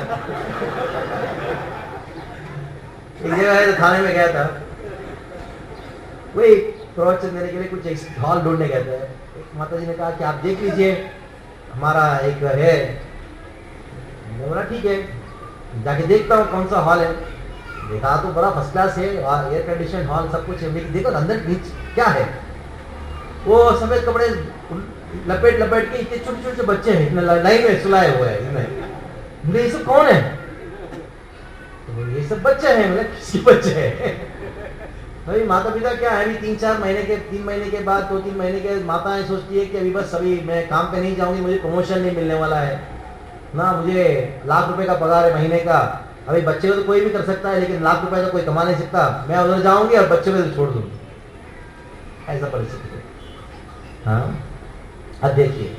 एक जगह है तो थाने में गया था, वही प्रवचन देने के लिए कुछ एक हॉल ढूंढने गए थे। एक माता जी ने कहा कि आप देख लीजिए हमारा एक है, बोला ठीक है, जाके देखता हूँ कौन सा हॉल है। देखा तो बड़ा फर्स्ट क्लास है, एयर कंडीशन हॉल सब कुछ है, देखो अंदर बीच क्या है, वो सफेद कपड़े लपेट लपेट के इतने छोटे छोटे बच्चे हैं, लाइन में सुलाए हुए हैं। बोले ये सब कौन है? तो ये सब बच्चे हैं। बोले किसके बच्चे हैं? भाई माता पिता क्या है, अभी 3 महीने के बाद 2-3 महीने के माताएं सोचती है कि अभी बस अभी मैं काम पे नहीं जाऊंगी, मुझे प्रमोशन नहीं मिलने वाला है ना, मुझे लाख रुपए का पगार है महीने का। अभी बच्चे को तो कोई भी कर सकता है, लेकिन लाख रुपए तो कोई कमा नहीं सकता, मैं उधर जाऊंगी और बच्चे को छोड़ दूंगी। ऐसा परिस्थिति है। हाँ, अब देखिए,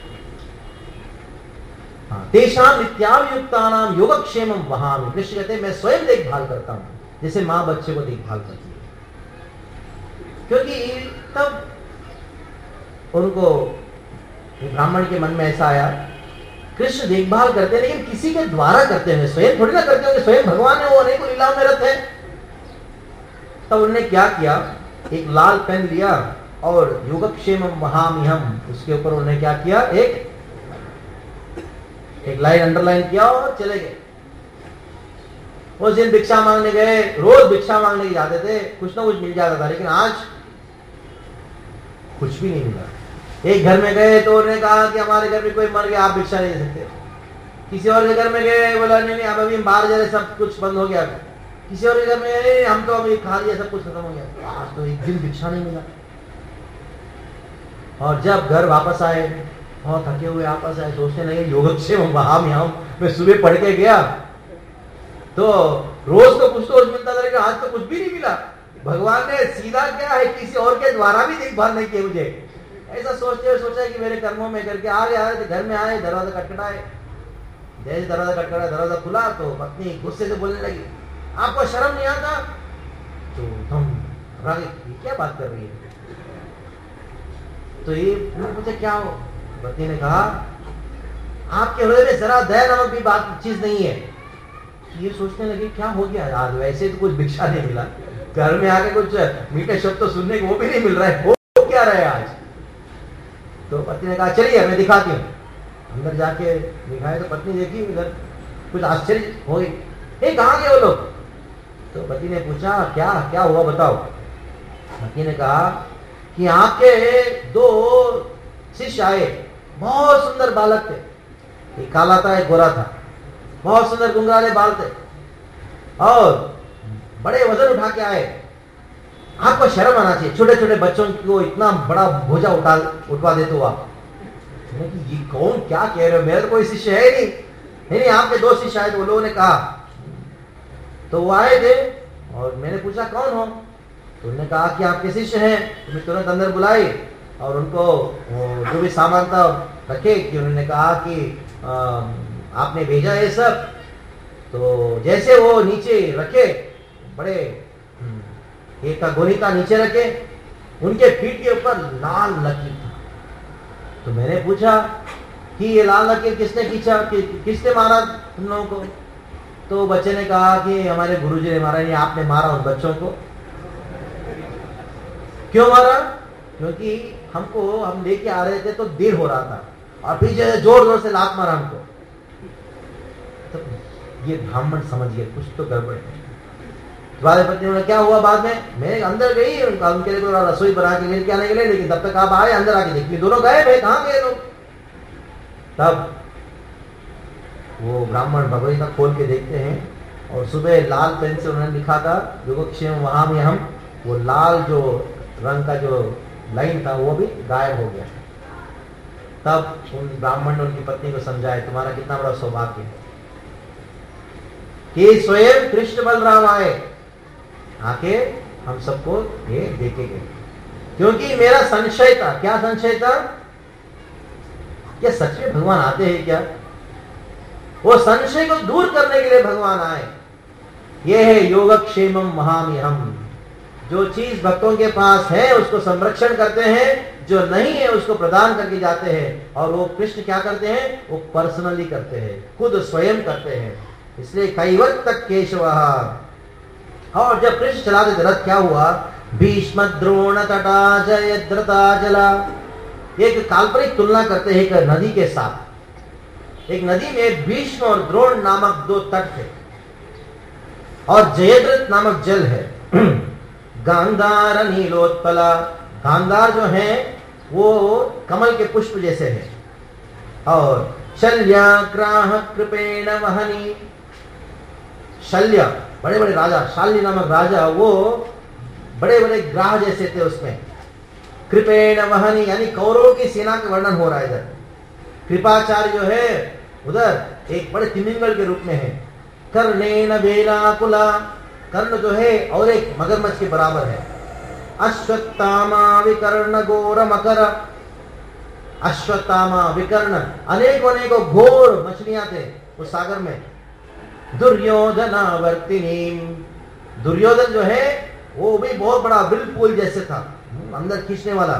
तेषां नित्याभियुक्तानां योगक्षेमं वहामि। कृष्ण कहते हैं मैं स्वयं देखभाल करता हूं, जैसे माँ बच्चे को देखभाल करती है। क्योंकि तब उनको ब्राह्मण के मन में ऐसा आया, कृष्ण देखभाल करते हैं लेकिन किसी के द्वारा करते हैं, स्वयं थोड़ी ना करते होंगे, स्वयं भगवान है, वो अनेकों लीलाओं में रत है। तब उन्होंने क्या किया, एक लाल पेन लिया और योगक्षेमं वहाम्यहम्, उसके ऊपर उन्होंने क्या किया, एक लाइन अंडरलाइन किया और चले गए। उस दिन भिक्षा मांगने गए, रोज भिक्षा मांगने जाते थे, कुछ ना कुछ मिल जाता था, लेकिन आज कुछ भी नहीं मिला। एक घर में गए तो उन्होंने कहा कि हमारे घर में कोई मर गया, आप भिक्षा नहीं दे सकते। किसी और के घर में गए, बोला नहीं अब अभी हम बाहर जा रहे, सब कुछ बंद हो गया। किसी और के घर में गए, हम तो अभी खा लिया, सब कुछ खत्म हो गया। आज तो एक दिन भिक्षा नहीं मिला। और जब घर वापस आए, और थके हुए वापस आए, सोचते नहीं योगक्षेमं वहाम्यहम्, मैं सुबह पढ़ के गया तो रोज तो कुछ तो मिलता था, लेकिन आज तो कुछ भी नहीं मिला। भगवान ने सीधा क्या है, किसी और के द्वारा भी देखभाल नहीं किया मुझे। ऐसा सोचते हुए सोचा कि मेरे कर्मों में करके आ रहे थे, घर में आए, दरवाजा खटखटाए, जैसे दरवाजा खटखटाया, दरवाजा खुला तो पत्नी गुस्से से बोलने लगी, आपको शर्म नहीं आता? तो तुम क्या बात कर रही है? तो ये पूछा क्या हो? पत्नी ने कहा आपके हृदय में जरा दया नामक भी बात चीज नहीं है। ये सोचने लगे क्या हो गया, आज वैसे तो कुछ भिक्षा नहीं मिला, घर में आके कुछ मीठे शब्द तो सुनने को वो भी नहीं मिल रहा है, हो क्या रहा है आज? तो पत्नी ने कहा चलिए मैं दिखाती हूँ। अंदर जाके दिखाए तो पत्नी देखी, इधर कुछ आश्चर्य हो गई, कहाँ गए वो लोग? तो पति ने पूछा क्या क्या हुआ बताओ। पति ने कहा कि आपके 2 शिष्य आए, बहुत सुंदर बालक थे, एक काला था एक गोरा था, बहुत सुंदर गुंगराले बाल थे और बड़े वजन उठा के आए। आपको शर्म आना चाहिए, छोटे छोटे बच्चों को इतना बड़ा बोझा उठवा देते हो आप। ये कौन, क्या कह रहे हो, मेरा तो कोई शिष्य है नहीं। नहीं, आपके 2 शिष्य आए। तो वो लोगों ने कहा, तो वो आए थे और मैंने पूछा कौन हो, तो उन्होंने कहा कि आपके शिष्य हैं। तो मैं तुरंत अंदर बुलाई और उनको जो भी सामान था रखे, कि उन्होंने कहा कि आपने भेजा है सब। तो जैसे वो नीचे रखे, बड़े एक का गोनीता नीचे रखे, उनके पीठ के ऊपर लाल लकीर था। तो मैंने पूछा कि ये लाल लकीर किसने खींचा, किसने मारा तुम लोगों को? तो बच्चे ने कहा कि हमारे गुरुजी ने मारा। ये आपने मारा उन बच्चों को? क्यों मारा? क्योंकि हम लेके आ रहे थे तो देर हो रहा था और पीछे जोर जोर से लात मारा हमको। तो ये ब्राह्मण समझ गए कुछ तो गड़बड़ है। तुम्हारे पत्नी ने क्या हुआ बाद में? मैं अंदर गई उनके लिए थोड़ा रसोई बना के लेके आने के लिए, लेकिन तब तक आप आए, अंदर आके देखिए दोनों गए भाई, कहाँ गए लोग? तब वो ब्राह्मण भगवद्गीता खोल के देखते हैं और सुबह लाल पेन से उन्होंने लिखा था योगक्षेम वहां में हम, वो लाल जो रंग का जो लाइन था वो भी गायब हो गया। तब उन ब्राह्मण ने उनकी पत्नी को समझाया, तुम्हारा कितना बड़ा सौभाग्य है कि स्वयं कृष्ण बलराम आए, आके हम सबको ये देखे गए। क्योंकि मेरा संशय था। क्या संशय था? क्या सच में भगवान आते हैं क्या? वो संशय को दूर करने के लिए भगवान आए। ये है योगक्षेमम वहाम्यहम्। जो चीज भक्तों के पास है उसको संरक्षण करते हैं, जो नहीं है उसको प्रदान करके जाते हैं। और वो कृष्ण क्या करते हैं? वो पर्सनली करते हैं, खुद स्वयं करते हैं। इसलिए कैवर्त केशवः। और जब कृष्ण चलाते थे रथ, क्या हुआ? भीष्म द्रोण तटा जयद्रता जला। एक काल्पनिक तुलना करते हैं एक नदी के साथ। एक नदी में भीष्म और द्रोण नामक 2 तट थे और जयद्रथ नामक जल है। गांधार नीलोत्पला। गांधार जो है वो कमल के पुष्प जैसे है। और शल्याग्राह कृपेण वहनी। शल्य बड़े बड़े राजा, शाल्य नामक राजा, वो बड़े बड़े ग्राह जैसे थे उसमें। कृपेण वहनी यानी कौरवों की सेना का वर्णन हो रहा है इधर। कृपाचार्य जो है उधर एक बड़े तिमिंगल के रूप में है। कर्णेन वेलाकुला। कर्ण जो है और एक मगरमच्छ के बराबर है। अश्वत्थामा विकर्ण घोर मकर। अश्वत्थामा विकर्ण अनेकों अनेकों घोर मछलियां थे उस सागर में। दुर्योधनावर्तिनी। दुर्योधन जो है वो भी बहुत बड़ा बिलपुल जैसे था, अंदर खींचने वाला।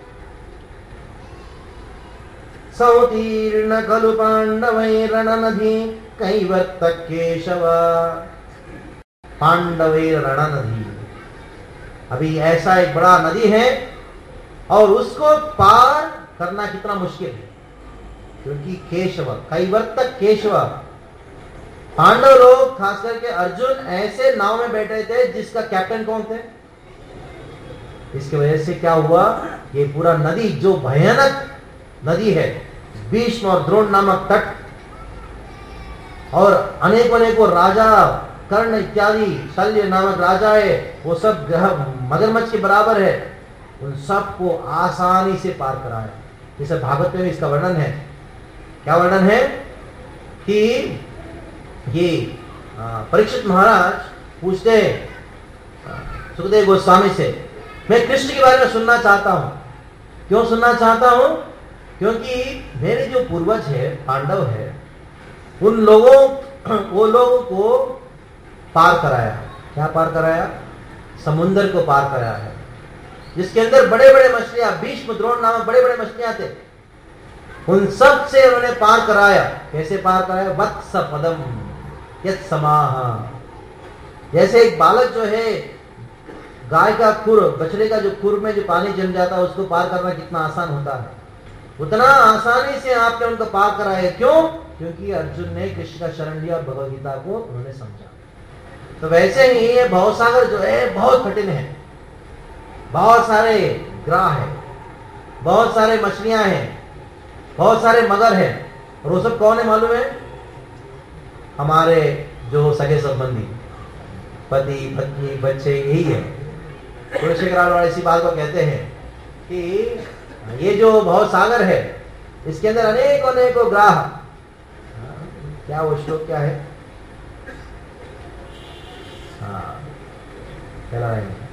सौतीर्ण खलु पांडवै रणनदी कैवर्त केशव। पांडवै रणनदी। अभी ऐसा एक बड़ा नदी है और उसको पार करना कितना मुश्किल है, क्योंकि केशव, कैवर्त केशव। पांडव लोग खास करके अर्जुन ऐसे नाव में बैठे थे जिसका कैप्टन कौन थे? इसकी वजह से क्या हुआ? ये पूरा नदी जो भयानक नदी है, भीष्म और द्रोण नामक तट, और अनेकों अनेकों राजा, कर्ण इत्यादि, शल्य नामक राजा है, वो सब मगरमच्छ के बराबर है। उन सबको आसानी से पार कराया। जैसे भागवत में इसका वर्णन है। क्या वर्णन है? कि ये परीक्षित महाराज पूछते सुखदेव गोस्वामी से, मैं कृष्ण के बारे में सुनना चाहता हूं। क्यों सुनना चाहता हूं? क्योंकि मेरे जो पूर्वज है, पांडव है, उन लोगों, वो लोगों को पार कराया। क्या पार कराया? समुद्र को पार कराया है, जिसके अंदर बड़े बड़े मछलियां, भीष्म द्रोण नामक बड़े बड़े मछलियां थे, उन सब से उन्होंने पार कराया। कैसे पार कराया? वत्स पदम यत् समाह। जैसे एक बालक जो है, गाय का खुर, बछड़े का जो खुर में जो पानी जम जाता है उसको पार करना कितना आसान होता है, उतना आसानी से आपने उनको पार कराया। क्यों? क्योंकि अर्जुन ने कृष्ण का शरण लिया और भगवद गीता को उन्होंने समझा। तो वैसे ही ये भवसागर जो है बहुत कठिन है। बहुत सारे ग्राह है, बहुत सारे मछलियां हैं, बहुत सारे मगर हैं, और वो सब कौन है मालूम है? हमारे जो सगे संबंधी, पति पत्नी बच्चे, यही है। कुलशेखर वाले इसी बात को कहते हैं कि ये जो भव सागर है इसके अंदर अनेकों अनेकों ग्राह। क्या वो श्लोक क्या है? हाँ, चला रहे हैं।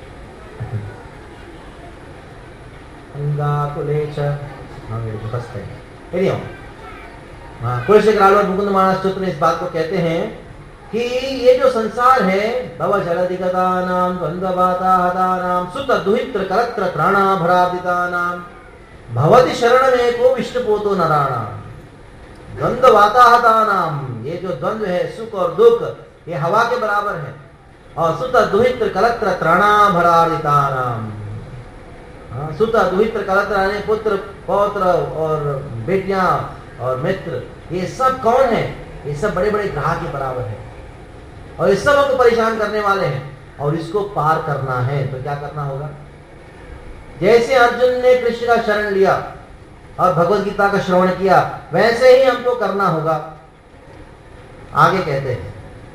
अंगाकुलेच, हाँ मेरे को फंसते हैं। हाँ, कुलशेखर मुकुंद महाराज स्तोत्र में इस बात को कहते हैं कि ये जो संसार है, भव जलधिगतानां द्वंद्ववाताहतानां सुत दुहित्र करत्र त्राणाभरादितानां भवति शरणमेको विष्णुपोतो नराणां द्वंद्ववाताहतानां, ये जो द्वंद्व है, सुख और दुख, ये हवा के बराबर है। और सुत दुहित्र कलत्र त्राणाभरादितानां, सुत दुहित्र कलत्र पुत्र पौत्र और बेटियां और मित्र, ये सब कौन है? ये सब बड़े बड़े ग्राह के बराबर है और इस सब को परेशान करने वाले हैं। और इसको पार करना है तो क्या करना होगा? जैसे अर्जुन ने कृष्ण का शरण लिया और भगवद गीता का श्रवण किया, वैसे ही हमको करना होगा। आगे कहते हैं,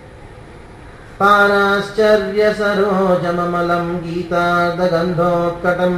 पानाश्चर्य सरोजममलं गीतार्धगन्धोत्कटं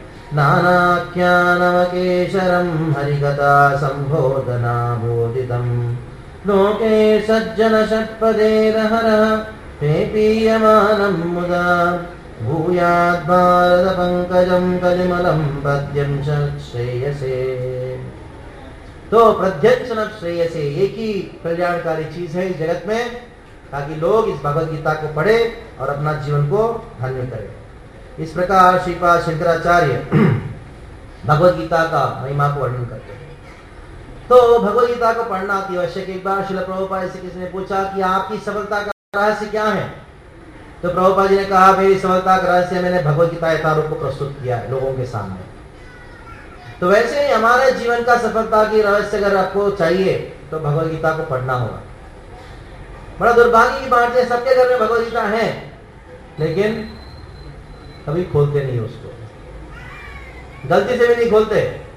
नानाख्यानवकेशरं हरिकथा संबोधना बोधितं लोके सज्जन षट्पदेरहरः ते पीयमानं मुदा भूयाद् भारत पंकजं कलिमलं पद्यं श्रेयसे। तो प्रध्यक्षण श्रेयसे, एक ही कल्याणकारी चीज है इस जगत में, ताकि लोग इस भगवद गीता को पढ़े और अपना जीवन को धन्य करें। इस प्रकार श्रीपाद शंकराचार्य भगवद गीता का महिमा को वर्णन करते हैं। तो भगवद गीता को पढ़ना अति आवश्यक। एक बार श्रील प्रभुपाद से किसी ने पूछा कि आपकी सफलता का रहस्य क्या है? तो प्रभुपाद जी ने कहा, मेरी सफलता का रहस्य मैंने भगवद गीता यथारूप को प्रस्तुत किया है लोगों के सामने। तो वैसे ही हमारे जीवन का सफलता की रहस्य अगर आपको चाहिए तो भगवद गीता को पढ़ना होगा। बड़ा दुर्भाग्य की बात है, सबके घर में भगवद गीता है लेकिन कभी खोलते नहीं उसको, गलती से भी नहीं खोलते।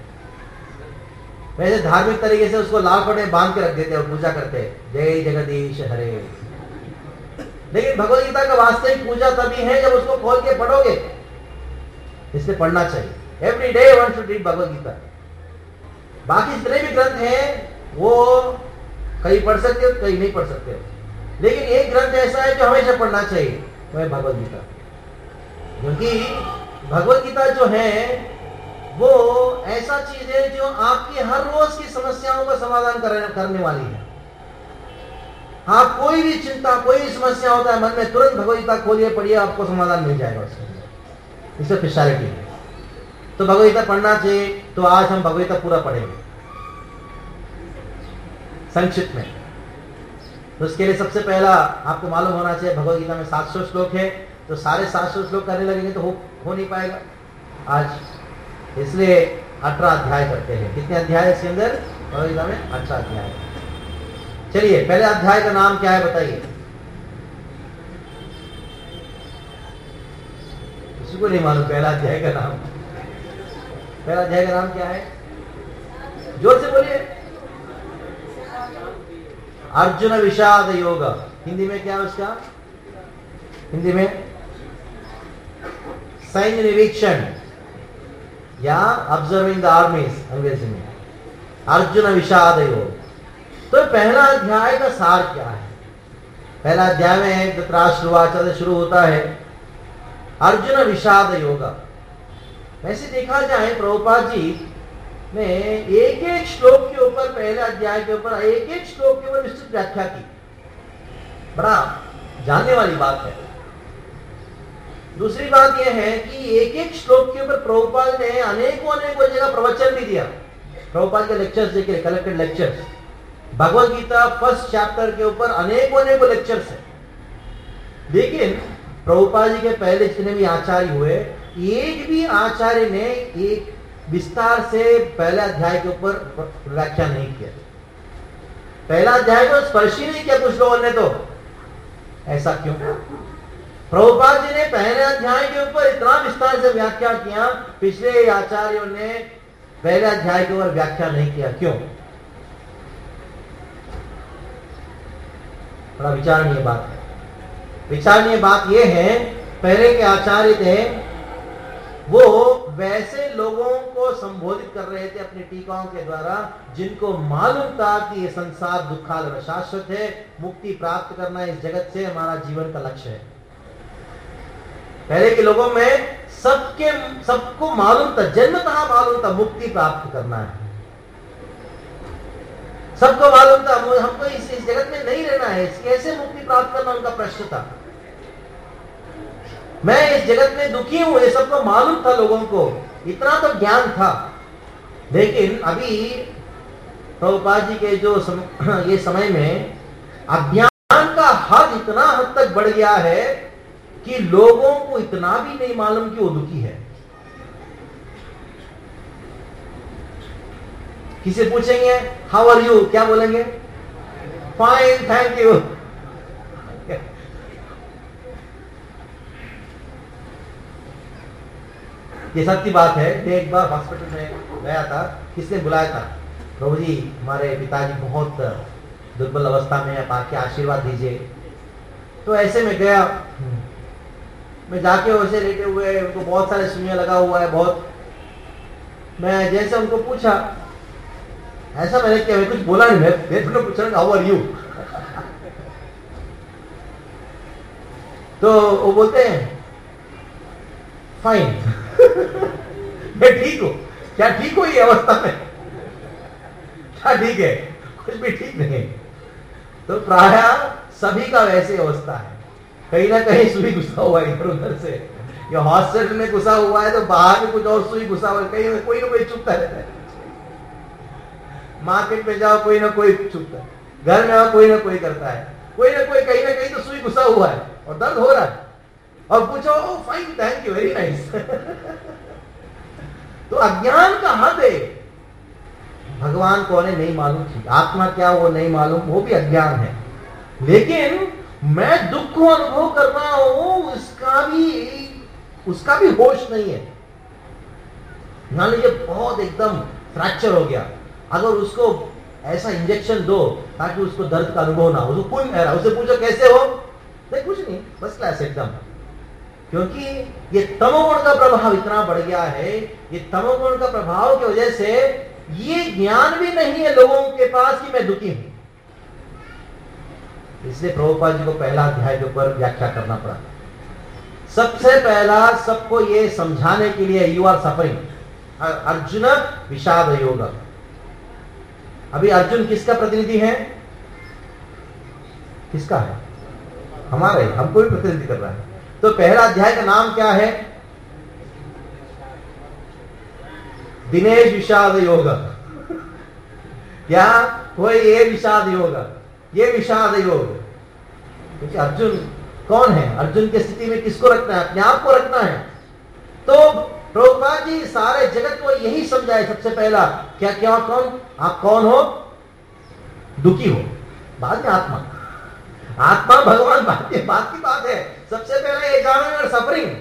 वैसे धार्मिक तरीके से उसको लाल पट में बांध के रख देते और पूजा करते, जय जगदीश हरे। लेकिन भगवद गीता का वास्तविक पूजा तभी है जब उसको खोल के पढ़ोगे। इसलिए पढ़ना चाहिए। Every day one should read Bhagavad Gita. बाकी जितने भी ग्रंथ हैं वो कहीं पढ़ सकते हो, कहीं नहीं पढ़ सकते हो, लेकिन एक ग्रंथ ऐसा है जो हमेशा पढ़ना चाहिए, वो है भगवद गीता। क्योंकि भगवद गीता जो है वो ऐसा चीज है जो आपकी हर रोज की समस्याओं का समाधान करने वाली है। आप कोई भी चिंता, कोई भी समस्या होता है मन में, तुरंत भगवद गीता खोलिए, पढ़िए, आपको समाधान मिल जाएगा उसके अंदर। इससे स्पेशलिटी है। तो भगवद गीता पढ़ना चाहिए। तो आज हम भगवद गीता पूरा पढ़ेंगे संक्षिप्त में। तो उसके लिए सबसे पहला आपको मालूम होना चाहिए, भगवद गीता में 700 श्लोक है। तो सारे 700 श्लोक करने लगेंगे तो हो नहीं पाएगा आज, इसलिए 18 अध्याय करते हैं। कितने अध्याय इसके अंदर? भगवद गीता में 18 अध्याय। चलिए, पहले अध्याय का नाम क्या है बताइए? किसी को नहीं मालूम पहला अध्याय का नाम? पहला अध्याय का नाम क्या है? जोर से बोलिए। अर्जुन विषाद योग। हिंदी में क्या है उसका? हिंदी में सैन्य निरीक्षण या ऑब्जर्विंग द आर्मीज अंग्रेजी में। अर्जुन विषाद योग। तो पहला अध्याय का सार क्या है? पहला अध्याय में धृतराष्ट्रवाच से शुरू होता है अर्जुन विषाद योग। वैसे देखा जाए प्रभुपाद जी ने एक एक श्लोक के ऊपर, पहले अध्याय के ऊपर एक एक श्लोक के ऊपर विस्तृत व्याख्या की। बड़ा जानने वाली बात है। दूसरी बात यह है कि एक एक श्लोक के ऊपर प्रभुपाद ने अनेकों जगह प्रवचन भी दिया। प्रभुपाद के लेक्चर्स देखिए, collected lectures. Bhagavad Gita first chapter के ऊपर अनेकों लेक्चर्स है। लेकिन प्रभुपाद जी के पहले जितने भी आचार्य हुए, एक भी आचार्य ने एक विस्तार से पहले अध्याय के ऊपर व्याख्या नहीं किया। पहला अध्याय को स्पर्श ही नहीं किया कुछ लोगों ने। तो ऐसा क्यों? प्रभुपाद जी ने पहले अध्याय के ऊपर इतना विस्तार से व्याख्या किया, पिछले आचार्यों ने पहले अध्याय के ऊपर व्याख्या नहीं किया। क्यों? बड़ा विचारणीय बात है। विचारणीय बात यह है, पहले के आचार्य थे वो वैसे लोगों को संबोधित कर रहे थे अपनी टीकाओं के द्वारा जिनको मालूम था कि ये संसार दुखाल और शाश्वत है, मुक्ति प्राप्त करना इस जगत से हमारा जीवन का लक्ष्य है। पहले के लोगों में सबको मालूम था, जन्मतः मालूम था मुक्ति प्राप्त करना है। सबको मालूम था हमको इस जगत में नहीं रहना है, कैसे मुक्ति प्राप्त करना उनका प्रश्न था। मैं इस जगत में दुखी हूं, ये सबको मालूम था लोगों को, इतना तो ज्ञान था। लेकिन अभी प्रभुपाद जी के जो ये समय में अज्ञान का हद इतना हद तक बढ़ गया है कि लोगों को इतना भी नहीं मालूम कि वो दुखी है। किसी पूछेंगे हाउ आर यू, क्या बोलेंगे? Fine, thank you. ये सत्य बात है। मैं एक बार हॉस्पिटल में गया था, किसने बुलाया था, प्रभु जी हमारे पिताजी बहुत दुर्बल अवस्था में, आप आके आशीर्वाद दीजिए। तो ऐसे में गया, मैं जाके वैसे लेटे हुए, उनको बहुत सारे सुइयां लगा हुआ है बहुत। मैं जैसे उनको पूछा, ऐसा मैंने क्या, मैं कुछ बोला नहीं, मैं पूछा हाउ आर यू। तो वो बोलते हैं फाइन। मैं ठीक हूं। क्या ठीक हो ये अवस्था में? क्या ठीक है? कुछ भी ठीक नहीं। तो प्राय सभी का वैसे अवस्था है, कहीं ना कहीं सुई घुसा हुआ है इधर उधर से। या हॉस्पिटल में घुसा हुआ है तो बाहर में कुछ और सुई घुसा हुआ है, कहीं कोई ना कोई चुपता रहता है। मार्केट में जाओ कोई ना कोई चुपता है, घर में आओ कोई ना कोई करता है, कोई ना कोई कहीं ना कहीं तो सुई घुसा हुआ है और दर्द हो रहा है। और पूछो oh fine, thank you, very nice. तो अज्ञान का हद है। भगवान कौन है नहीं मालूम, आत्मा क्या वो नहीं मालूम, वो भी अज्ञान है। लेकिन मैं दुख को अनुभव कर रहा हूं, उसका भी होश नहीं है। मान लीजिए बहुत एकदम फ्रैक्चर हो गया, अगर उसको ऐसा इंजेक्शन दो ताकि उसको दर्द का अनुभव ना हो, उसको कोई नहीं, उसे पूछो कैसे हो, नहीं कुछ नहीं, बस क्लास एकदम। क्योंकि ये तमोगुण का प्रभाव इतना बढ़ गया है, ये तमोगुण का प्रभाव की वजह से ये ज्ञान भी नहीं है लोगों के पास कि मैं दुखी हूं। इसलिए प्रभुपाद जी को पहला अध्याय के ऊपर व्याख्या करना पड़ा। सबसे पहला सबको ये समझाने के लिए यू आर सफरिंग, अर्जुन विषाद योग। अभी अर्जुन किसका प्रतिनिधि है? किसका है? हमारा ही, हमको भी प्रतिनिधि कर रहा है। तो पहला अध्याय का नाम क्या है? दिनेश विषाद योग। क्या कोई ये विषाद योग, ये विषाद योग। क्योंकि अर्जुन कौन है? अर्जुन की स्थिति में किसको रखना है? अपने आप को रखना है। तो प्रभुपाद जी सारे जगत को यही समझाए सबसे पहला, क्या क्या कौन आप कौन हो? दुखी हो, बाद में आत्मा। आत्मा भगवान बात की बात है, सबसे पहले ये जानो और सफरिंग।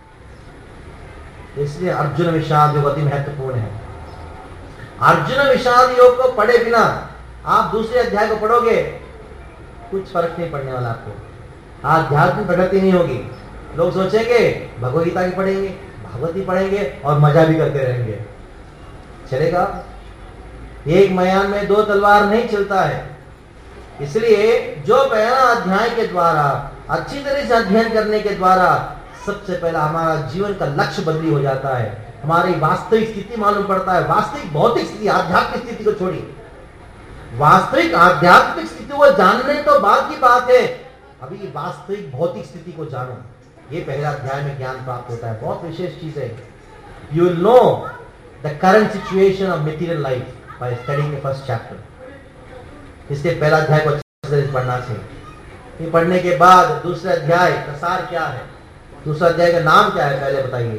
इसलिए अर्जुन विषाद योग अति महत्वपूर्ण है। अर्जुन विषाद योग को पढ़े बिना आप दूसरे अध्याय को पढ़ोगे, कुछ फर्क नहीं पड़ने वाला आपको। आध्यात्मिक प्रगति नहीं होगी। लोग सोचेंगे भगवद गीता की पढ़ेंगे, भागवती पढ़ेंगे और मजा भी करते रहेंगे, चलेगा? एक मयान में दो तलवार नहीं चलता है। इसलिए जो पहला अध्याय के द्वारा अच्छी तरह से अध्ययन करने के द्वारा सबसे पहला हमारा जीवन का लक्ष्य बदली हो जाता है, हमारी वास्तविक स्थिति मालूम पड़ता है। वास्तविक भौतिक स्थिति, आध्यात्मिक स्थिति को छोड़िए, वास्तविक आध्यात्मिक स्थिति को जानने तो बाद की बात है, अभी वास्तविक भौतिक स्थिति को जानो। ये पहला अध्याय में ज्ञान प्राप्त होता है, बहुत विशेष चीज है। You will know the current situation of material life by studying the first chapter. इसलिए पहला अध्याय को अच्छे से पढ़ना चाहिए। ये पढ़ने के बाद दूसरे अध्याय का सार क्या है? दूसरा अध्याय का नाम क्या है पहले बताइए?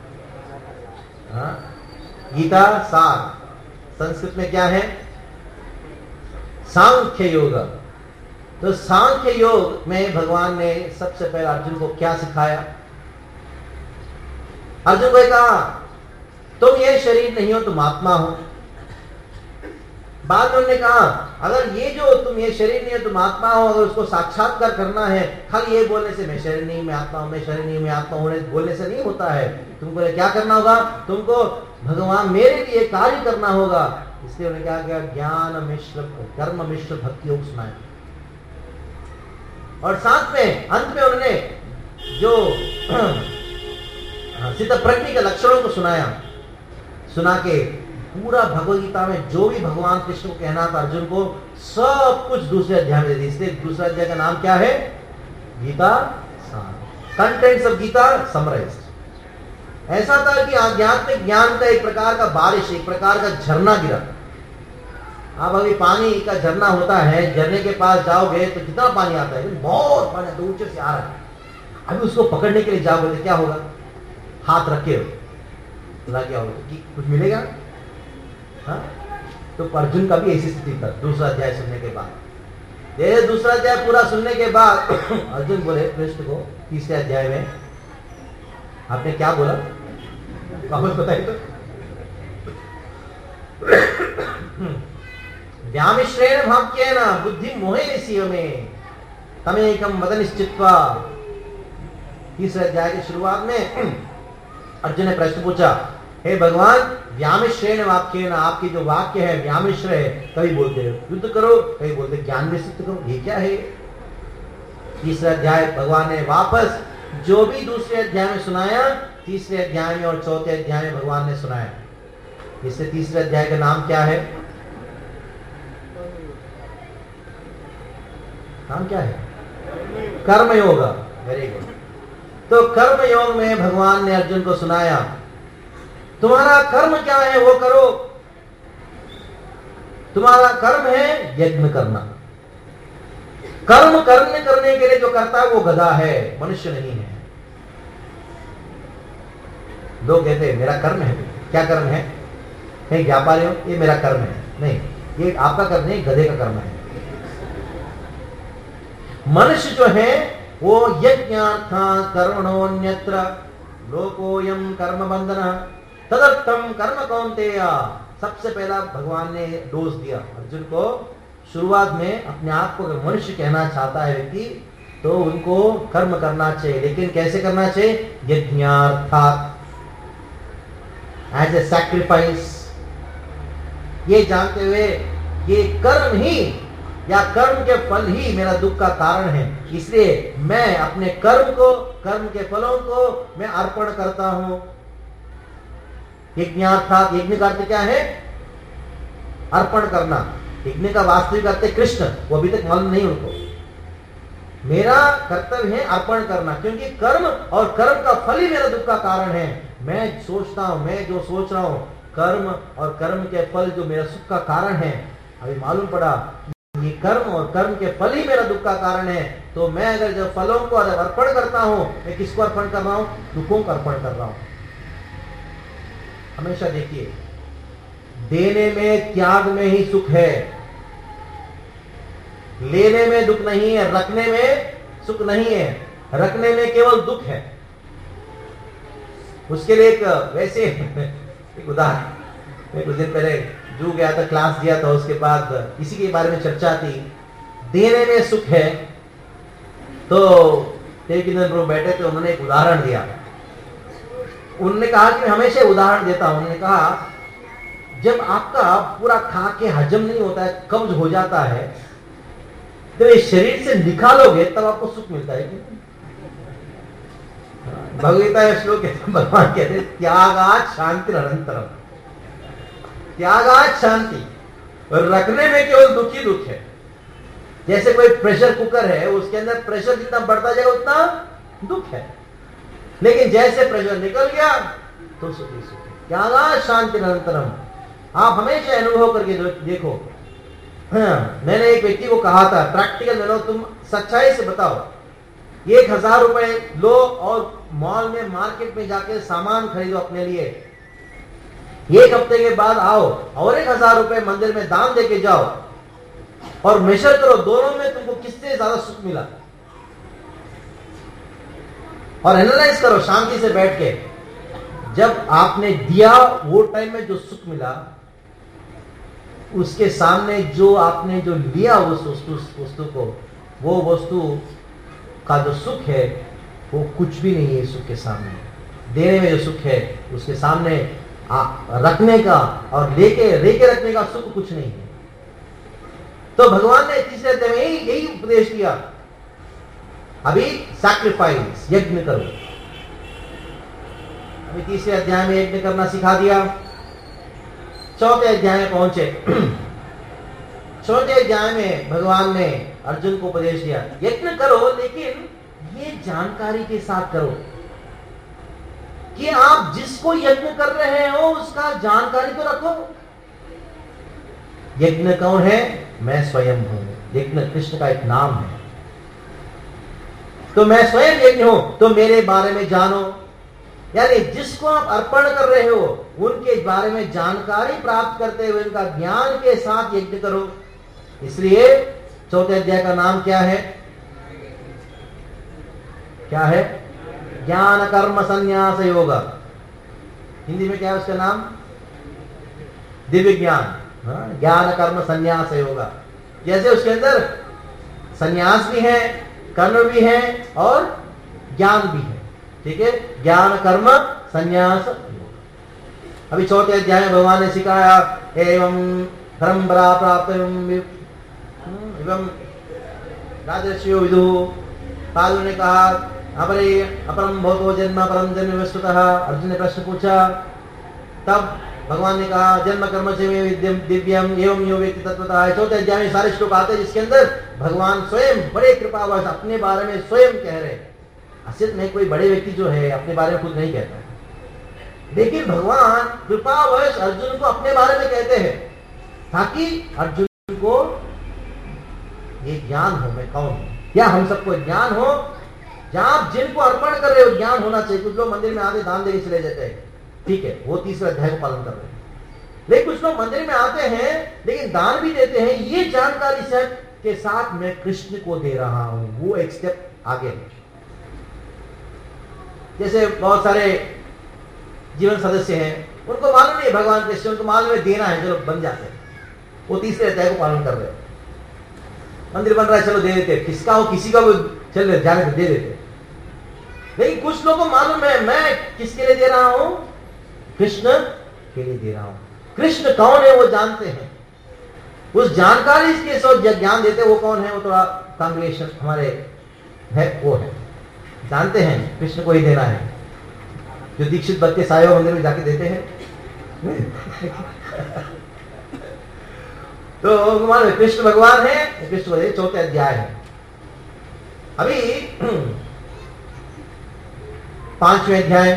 गीता सार। संस्कृत में क्या है? सांख्य योग। तो सांख्य योग में भगवान ने सबसे पहले अर्जुन को क्या सिखाया? अर्जुन को कहा तुम ये शरीर नहीं हो, तुम आत्मा हो। बाद में उन्होंने कहा अगर ये जो तुम ये शरीर नहीं हो, तुम आत्मा हो, अगर उसको साक्षात्कार करना है, खाली ये बोलने से मैं शरीर नहीं, मैं आत्मा हूं, मैं शरीर नहीं, मैं आत्मा हूं बोलने से नहीं होता है। तुमको क्या करना होगा? तुमको भगवान मेरे लिए कार्य करना होगा। इसलिए उन्होंने क्या किया? ज्ञान मिश्र कर्म मिश्र भक्ति योग सुनाया। और साथ में अंत में उन्होंने जो सिद्ध प्रज्ञ के लक्षणों को सुनाया। सुना के पूरा भगवद गीता में जो भी भगवान कृष्ण को कहना था अर्जुन को, सब कुछ दूसरे अध्याय में दे दी। इसलिए दूसरे अध्याय का नाम क्या है? गीता सार, कंटेंट्स ऑफ गीता समराइज्ड। ऐसा था कि आध्यात्मिक ज्ञान का एक प्रकार का बारिश, एक प्रकार का झरना गिरा। अब अभी पानी का झरना होता है, झरने के पास जाओगे तो कितना पानी आता है, बहुत पानी तो ऊंचे से आ रहा है। अभी उसको पकड़ने के लिए जाओगे तो क्या होगा? हाथ रखे हो क्या होगा कि कुछ मिलेगा? हाँ? तो अर्जुन का भी ऐसी स्थिति था दूसरा अध्याय सुनने के बाद। ये दूसरा अध्याय पूरा सुनने के बाद अर्जुन बोले कृष्ण को तीसरे अध्याय में, आपने क्या बोला वापस बताइए तो। व्यामिश्रेण भाग्येन बुद्धि मोहेन में तमेकम वद निश्चित्वा। तीसरे अध्याय की शुरुआत में अर्जुन ने प्रश्न पूछा, हे भगवान व्यामिश्रेण वाक्येन, आपकी जो वाक्य है व्यामिश्र है, कभी बोलते युद्ध करो, कभी बोलते ज्ञान विस्तृत करो, ये क्या है? तीसरे अध्याय भगवान ने वापस जो भी दूसरे अध्याय में सुनाया, तीसरे अध्याय में और चौथे अध्याय में भगवान ने सुनाया। इससे तीसरे अध्याय का नाम क्या है? नाम क्या है? कर्म योग। Very good. तो कर्म योग में भगवान ने अर्जुन को सुनाया, तुम्हारा कर्म क्या है वो करो। तुम्हारा कर्म है यज्ञ करना। कर्म करने के लिए जो करता है वो गधा है, मनुष्य नहीं है। लोग कहते हैं मेरा कर्म है। क्या कर्म है? कहीं व्यापारी हो, ये मेरा कर्म है। नहीं, ये आपका कर्म नहीं, गधे का कर्म है। मनुष्य जो है वो यज्ञार्थ कर्मणोन्यत्र लोकोयम कर्म बंधन तदर्थम कर्म कौन्तेय। सबसे पहला भगवान ने डोज दिया अर्जुन को। शुरुआत में अपने आप को अगर मनुष्य कहना चाहता है व्यक्ति तो उनको कर्म करना चाहिए, लेकिन कैसे करना चाहिए? यज्ञार्थात, एज ए सैक्रिफाइस। ये जानते हुए ये कर्म ही या कर्म के फल ही मेरा दुख का कारण है, इसलिए मैं अपने कर्म को, कर्म के फलों को मैं अर्पण करता हूं। यज्ञार्थात, यज्ञ का अर्थ क्या है? अर्पण करना। यज्ञ का वास्तविक अर्थ कृष्ण, वो अभी तक मालूम नहीं उनको। मेरा कर्तव्य है अर्पण करना, क्योंकि कर्म और कर्म का फल ही मेरा दुख का कारण है। मैं सोचता हूं, मैं जो सोच रहा हूं, कर्म और कर्म के फल जो मेरा सुख का कारण है, अभी मालूम पड़ा ये कर्म और कर्म के फल ही मेरा दुख का कारण है। तो मैं अगर जब फलों को अर्पण करता हूं, मैं किसको अर्पण कर रहा हूं? दुखों को अर्पण कर रहा हूं। हमेशा देखिए, देने में, त्याग में ही सुख है, लेने में दुख नहीं है, रखने में सुख नहीं है, रखने में केवल दुख है। उसके लिए एक वैसे एक उदाहरण, मैं कुछ दिन पहले जू गया था, क्लास दिया था, उसके बाद इसी के बारे में चर्चा थी। देने में सुख है, तो एक दिन बैठे थे, उन्होंने एक उदाहरण दिया। उन्होंने कहा कि मैं हमेशा उदाहरण देता हूं। उन्होंने कहा जब आपका पूरा खा के हजम नहीं होता है, कब्ज हो जाता है, तो ये शरीर से निकालोगे तब आपको सुख मिलता है। भगवद्गीता में श्लोक भगवान कहते हैं त्यागात् शांति अनंतरम। त्यागात् शांति, और रखने में केवल दुख ही दुख है। जैसे कोई प्रेशर कुकर है, उसके अंदर प्रेशर जितना बढ़ता जाएगा उतना दुख है, लेकिन जैसे प्रेशर निकल गया तो सुख ही सुख है। त्यागात् शांति अनंतरम। आप हमेशा अनुभव करके देखो। हाँ, मैंने एक व्यक्ति को कहा था, प्रैक्टिकल में लो, तुम सच्चाई से बताओ, 1000 रुपए लो और मॉल में, मार्केट में जाके सामान खरीदो अपने लिए। 1 हफ्ते के बाद आओ और 1000 रुपए मंदिर में दान देके जाओ। और मेजर करो दोनों में तुमको किससे ज्यादा सुख मिला, और एनालाइज करो शांति से बैठ के। जब आपने दिया वो टाइम में जो सुख मिला, उसके सामने जो आपने जो लिया उस वस्तु को, वो वस्तु का जो सुख है वो कुछ भी नहीं है सुख के सामने। देने में जो सुख है उसके सामने रखने का और लेके रखने का सुख कुछ नहीं है। तो भगवान ने तीसरे अध्याय में यही उपदेश दिया, अभी सैक्रिफाइस, यज्ञ करो। अभी तीसरे अध्याय में यज्ञ करना सिखा दिया। चौथे अध्याय में पहुंचे। चौथे अध्याय में भगवान ने अर्जुन को उपदेश दिया, यज्ञ करो लेकिन ये जानकारी के साथ करो कि आप जिसको यज्ञ कर रहे हो उसका जानकारी तो रखो। यज्ञ कौन है? मैं स्वयं हूं। यज्ञ कृष्ण का एक नाम है। तो मैं स्वयं यज्ञ हूं, तो मेरे बारे में जानो। यानी जिसको आप अर्पण कर रहे हो उनके बारे में जानकारी प्राप्त करते हुए उनका ज्ञान के साथ यज्ञ करो। इसलिए चौथे अध्याय का नाम क्या है? क्या है? ज्ञान कर्म संन्यास योग। हिंदी में क्या है उसका नाम? दिव्य ज्ञान। ज्ञान कर्म संन्यास योग। जैसे उसके अंदर संन्यास भी है, कर्म भी है और ज्ञान भी है। ठीक है, ज्ञान कर्म संन्यास योग। अभी चौथे अध्याय में भगवान ने सिखाया एवं परंपरा प्राप्त एवं राजर्षियो विदु। साधु ने कहा अपरम भवतो जन्म परम जन्म वस्तुतः। अर्जुन ने प्रश्न पूछा, तब भगवान ने कहा जन्म कर्म से विद्यम दिव्यम एवं यो व्यक्ति तत्वतः। चौथे अध्याय में सारे श्लोक आते हैं जिसके अंदर भगवान स्वयं बड़े कृपावश अपने बारे में स्वयं कह रहे। असल में कोई बड़े व्यक्ति जो है अपने बारे में खुद नहीं कहता, लेकिन भगवान कृपावश अर्जुन को अपने बारे में कहते हैं ताकि अर्जुन को ये ज्ञान हो मैं कौन हूं, या हम सबको ज्ञान हो। जहां आप जिनको अर्पण कर रहे हो ज्ञान होना चाहिए। कुछ लोग मंदिर में आते दान देके चले जाते हैं, ठीक है, वो तीसरे अध्याय को पालन कर रहे हैं। लेकिन कुछ लोग मंदिर में आते हैं लेकिन दान भी देते हैं, ये जानकारी से के साथ मैं कृष्ण को दे रहा हूं, वो एक स्टेप आगे है। जैसे बहुत सारे जीवन सदस्य हैं, उनको मालूम नहीं भगवान कृष्ण, उनको मालूम है देना है, चलो बन जाते हैं, वो तीसरे अध्याय को पालन कर रहे हैं। मंदिर बन रहा है, चलो दे देते, किसका हो किसी का वो चल जाने दे देते। लेकिन कुछ लोगों को मालूम है मैं किसके लिए दे रहा हूं, कृष्ण के लिए दे रहा हूं। कृष्ण कौन है वो जानते हैं, उस जानकारी के साथ ज्ञान देते वो कौन है, वो थोड़ा कांग्रेशन हमारे है, वो है, जानते हैं कृष्ण को ही देना है। जो दीक्षित बच्चे साई बाबा मंदिर में जाके देते हैं तो मान कृष्ण भगवान है, कृष्ण भगवान चौथे अध्याय है। अभी पांचवें अध्याय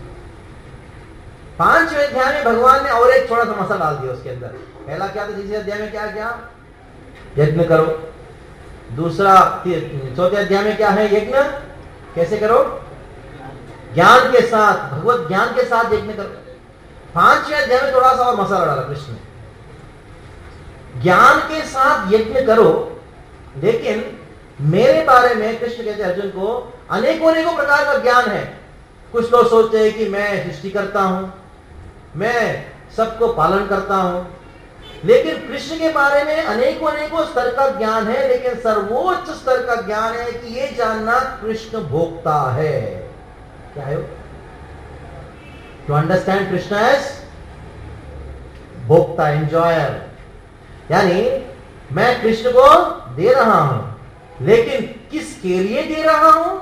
में भगवान ने और एक थोड़ा सा मसाला डाल दिया उसके अंदर। पहला क्या था तीसरे अध्याय में, क्या क्या यज्ञ करो। दूसरा चौथे अध्याय में क्या है, यज्ञ कैसे करो, ज्ञान के साथ, भगवत ज्ञान के साथ यज्ञ करो। पांचवें अध्याय में थोड़ा सा और मसाला डाला कृष्ण ने, ज्ञान के साथ यज्ञ करो। लेकिन मेरे बारे में कृष्ण कहते हैं अर्जुन को अनेकों प्रकार का ज्ञान है। कुछ लोग सोचते हैं कि मैं सृष्टि करता हूं, मैं सबको पालन करता हूं, लेकिन कृष्ण के बारे में अनेकों स्तर का ज्ञान है। लेकिन सर्वोच्च स्तर का ज्ञान है कि ये जानना कृष्ण भोक्ता है। क्या है? टू अंडरस्टैंड कृष्ण एज भोक्ता, एंजॉयर। यानी मैं कृष्ण को दे रहा हूं, लेकिन किसके लिए दे रहा हूं?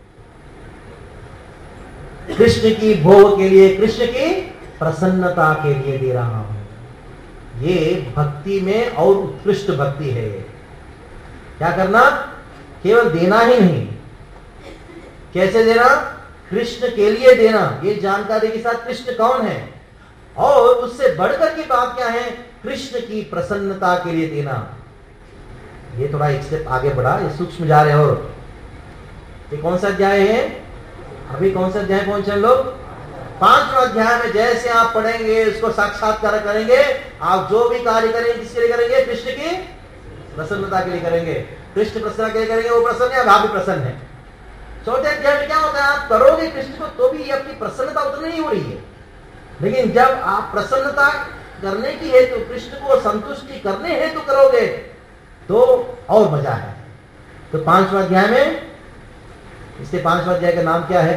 कृष्ण की भोग के लिए, कृष्ण की प्रसन्नता के लिए दे रहा हूं। ये भक्ति में और उत्कृष्ट भक्ति है। क्या करना? केवल देना ही नहीं, कैसे देना? कृष्ण के लिए देना, ये जानकारी के साथ कृष्ण कौन है, और उससे बढ़कर की बात क्या है, कृष्ण की प्रसन्नता के लिए देना। ये थोड़ा एक स्टेप आगे बढ़ा, ये सूक्ष्म जा रहे हो। ये कौन सा अध्याय है? अभी कौन सा अध्याय पहुंचे लोग? पांचवा अध्याय में जैसे आप पढ़ेंगे, उसको साक्षात्कार करेंगे, आप जो भी कार्य करेंगे किसके लिए करेंगे? कृष्ण की प्रसन्नता के लिए करेंगे, कृष्ण प्रसन्न के लिए करेंगे, वो प्रसन्न है, आप भी प्रसन्न है। चौथे अध्याय में क्या होता है, आप करोगे कृष्ण को तो भी आपकी प्रसन्नता उतनी नहीं हो रही है, लेकिन जब आप प्रसन्नता करने की हेतु, कृष्ण को संतुष्टि करने हेतु करोगे तो और मजा है। तो 5वां अध्याय में, इसके 5वां अध्याय का नाम क्या है,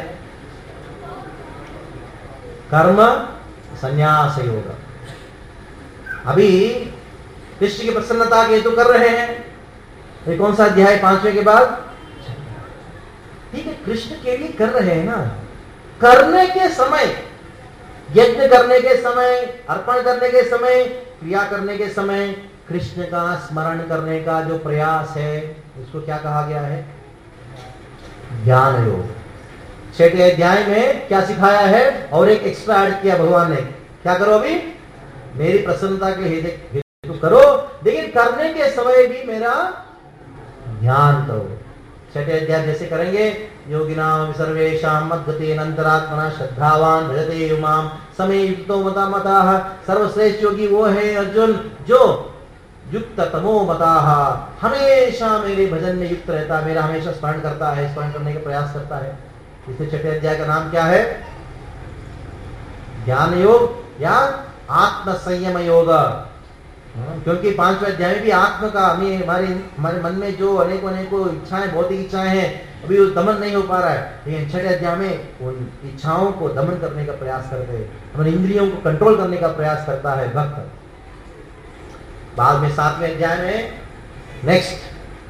कर्म संन्यास योग। अभी कृष्ण की प्रसन्नता के हेतु कर रहे हैं, ये कौन सा अध्याय 5वें के बाद, ठीक है, कृष्ण के लिए कर रहे हैं ना। करने के समय, यज्ञ करने के समय, अर्पण करने के समय, क्रिया करने के समय कृष्ण का स्मरण करने का जो प्रयास है, उसको क्या कहा गया है, ज्ञान योग। 6वें अध्याय में क्या सिखाया है, और एक एक्स्ट्रा ऐड किया भगवान ने, क्या करो, अभी मेरी प्रसन्नता के हेतु करो, लेकिन करने के समय भी मेरा ध्यान करो। 6वें अध्याय जैसे करेंगे, योगिनाम सर्वेषां मद्गतेन अंतरात्मना श्रद्धावान भजते यो माम समय युक्तो मताः। सर्वश्रेष्ठ योगी वो है अर्जुन जो युक्त तमो मताः, हमेशा मेरे भजन में युक्त रहता है, मेरा हमेशा स्मरण करता है, स्मरण करने का प्रयास करता है। इसलिए 6वें अध्याय का नाम क्या है, ज्ञान योग या आत्म संयम योग। क्योंकि 5वें अध्याय में भी आत्म का, हमारे मन में जो अनेकों इच्छाएं, भौतिक इच्छाएं हैं, अभी वो दमन नहीं हो पा रहा है, लेकिन 6वें अध्याय में उन इच्छाओं को दमन करने का प्रयास करते हैं, हमारे इंद्रियों को कंट्रोल करने का प्रयास करता है भक्त। बाद में 7वें अध्याय में नेक्स्ट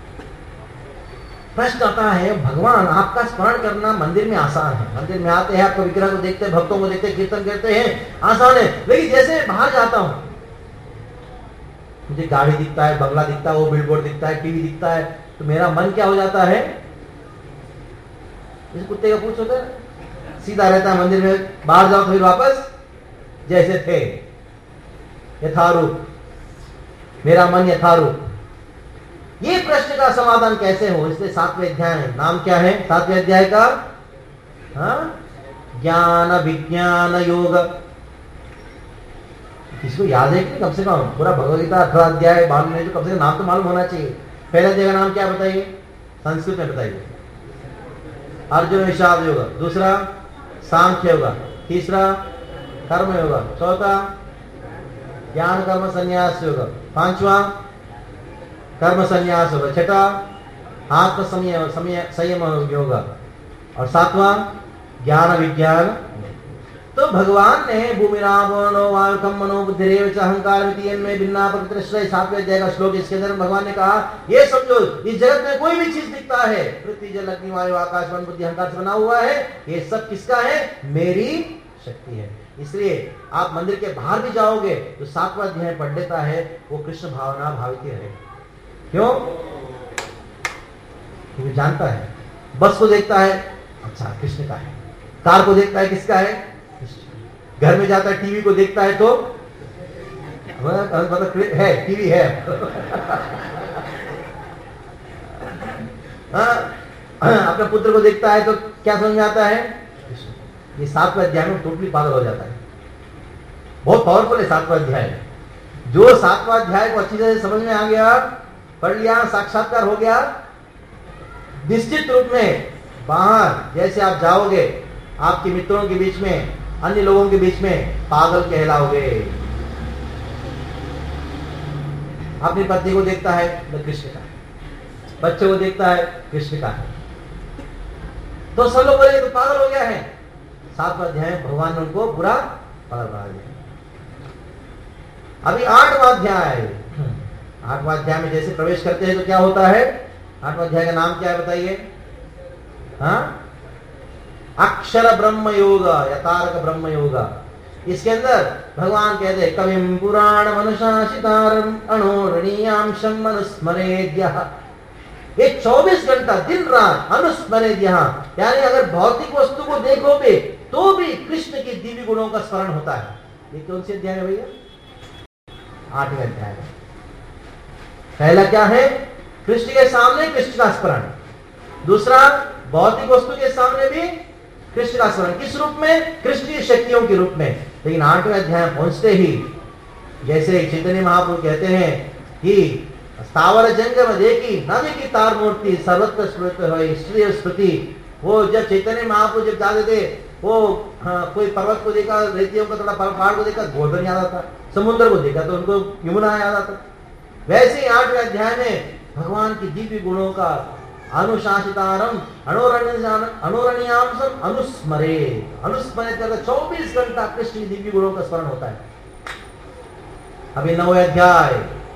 प्रश्न आता है, भगवान आपका स्मरण करना मंदिर में आसान है, मंदिर में आते हैं, आपको विग्रह को देखते हैं, भक्तों को देखते हैं, कीर्तन करते हैं, आसान है, लेकिन जैसे बाहर जाता हूं, मुझे गाड़ी दिखता है, बंगला दिखता है, वो बिलबोर्ड दिखता है, टीवी दिखता है, तो मेरा मन क्या हो जाता है, इस कुत्ते का पूछ होता है, सीधा रहता है मंदिर में, बाहर जाओ तो फिर वापस जैसे थे, यथारूप, मेरा मन यथारूप। ये प्रश्न का समाधान कैसे हो, इसलिए 7वें अध्याय है, नाम क्या है 7वें अध्याय का, ज्ञान विज्ञान योग। किसको याद है कि कम से कम पूरा भगवदगीता 18 अध्याय मालूम है, जो कम से कम नाम तो मालूम होना चाहिए। पहला अध्याय का नाम क्या बताइए, संस्कृत में बताइए, अर्जुन विषाद योग, दूसरा सांख्य योग, तीसरा कर्म योग, चौथा ज्ञान कर्म संन्यास योग, पांचवा कर्म संन्यास योग, छठा आत्म संयम योग, और सातवां ज्ञान विज्ञान। तो भगवान ने भूमिरावणो वायुकम मनो बुद्धिरेव च अहंकार में भिन्ना प्रकृतिश्रय 7वें अध्याय का श्लोक, इसके अंदर भगवान ने कहा, ये समझो इस जगत में कोई भी चीज दिखता है, पृथ्वी जल अग्नि वायु आकाश मन बुद्धि अहंकार से बना हुआ है, ये सब किसका है, मेरी शक्ति है। इसलिए आप मंदिर के बाहर भी जाओगे तो 7वां अध्याय पढ़ लेता है, वो कृष्ण भावना भावित रहे। क्यों, क्योंकि जानता है, बस को देखता है, अच्छा कृष्ण का है, कार को देखता है, किसका है, घर में जाता है टीवी को देखता है तो मतलब है, टीवी है अपने पुत्र को देखता है तो क्या समझ में आता है, ये 7वां अध्याय में टोटली पागल हो जाता है। बहुत पावरफुल है 7वां अध्याय, जो 7वां अध्याय को अच्छी तरह से समझ में आ गया, पढ़ लिया, साक्षात्कार हो गया, निश्चित रूप में बाहर जैसे आप जाओगे, आपके मित्रों के बीच में, अन्य लोगों के बीच में पागल कहलाओगे। अपनी पत्नी को देखता है तो कृष्ण का, बच्चे को देखता है कृष्ण का है, तो सब लोग बोले तो पागल हो गया है। 7वां अध्याय भगवान ने उनको पूरा पागल बना दिया। अभी 8वां अध्याय, 8वां अध्याय में जैसे प्रवेश करते हैं तो क्या होता है, 8वां अध्याय का नाम क्या है बताइए, अक्षर ब्रह्म योग या तारक ब्रह्म योग। इसके अंदर भगवान कहते हैं, कविम पुराण मनुशासितारम अणोरणीयांशम मनुस्मरेद्यः। ये 24 घंटा दिन रात अनुस्मरेद्यः, यानी अगर भौतिक वस्तु को देखोगे तो भी कृष्ण के दिव्य गुणों का स्मरण होता है। ये कौन सी अध्याय है भैया, 8वें अध्याय। पहला क्या है, कृष्ण के सामने कृष्ण का स्मरण, दूसरा भौतिक वस्तु के सामने भी कृष्ण का स्मरण, किस रूप में, कृष्ण की शक्तियों के रूप में। लेकिन 8वें अध्याय पहुंचते ही जैसे चैतन्य महाप्रभु कहते हैं कि स्थावर जंगम देखी न देखी तार मूर्ति सर्वत्र स्मृत है श्री स्मृति। वो जब चैतन्य महाप्रभु जब जाते थे वो कोई पर्वत को देखा, रेतियों का थोड़ा पहाड़ को देखा गोवर्धन याद आता, समुद्र को देखा तो उनको यमुना याद आता। वैसे ही 8वें अध्याय में भगवान की दिव्य गुणों का अनुशासितारम अनुरणीयांशम अनुस्मरे अनुस्मरित करके 24 घंटा कृष्ण की दिव्य गुणों का स्मरण होता है। अभी 9वें अध्याय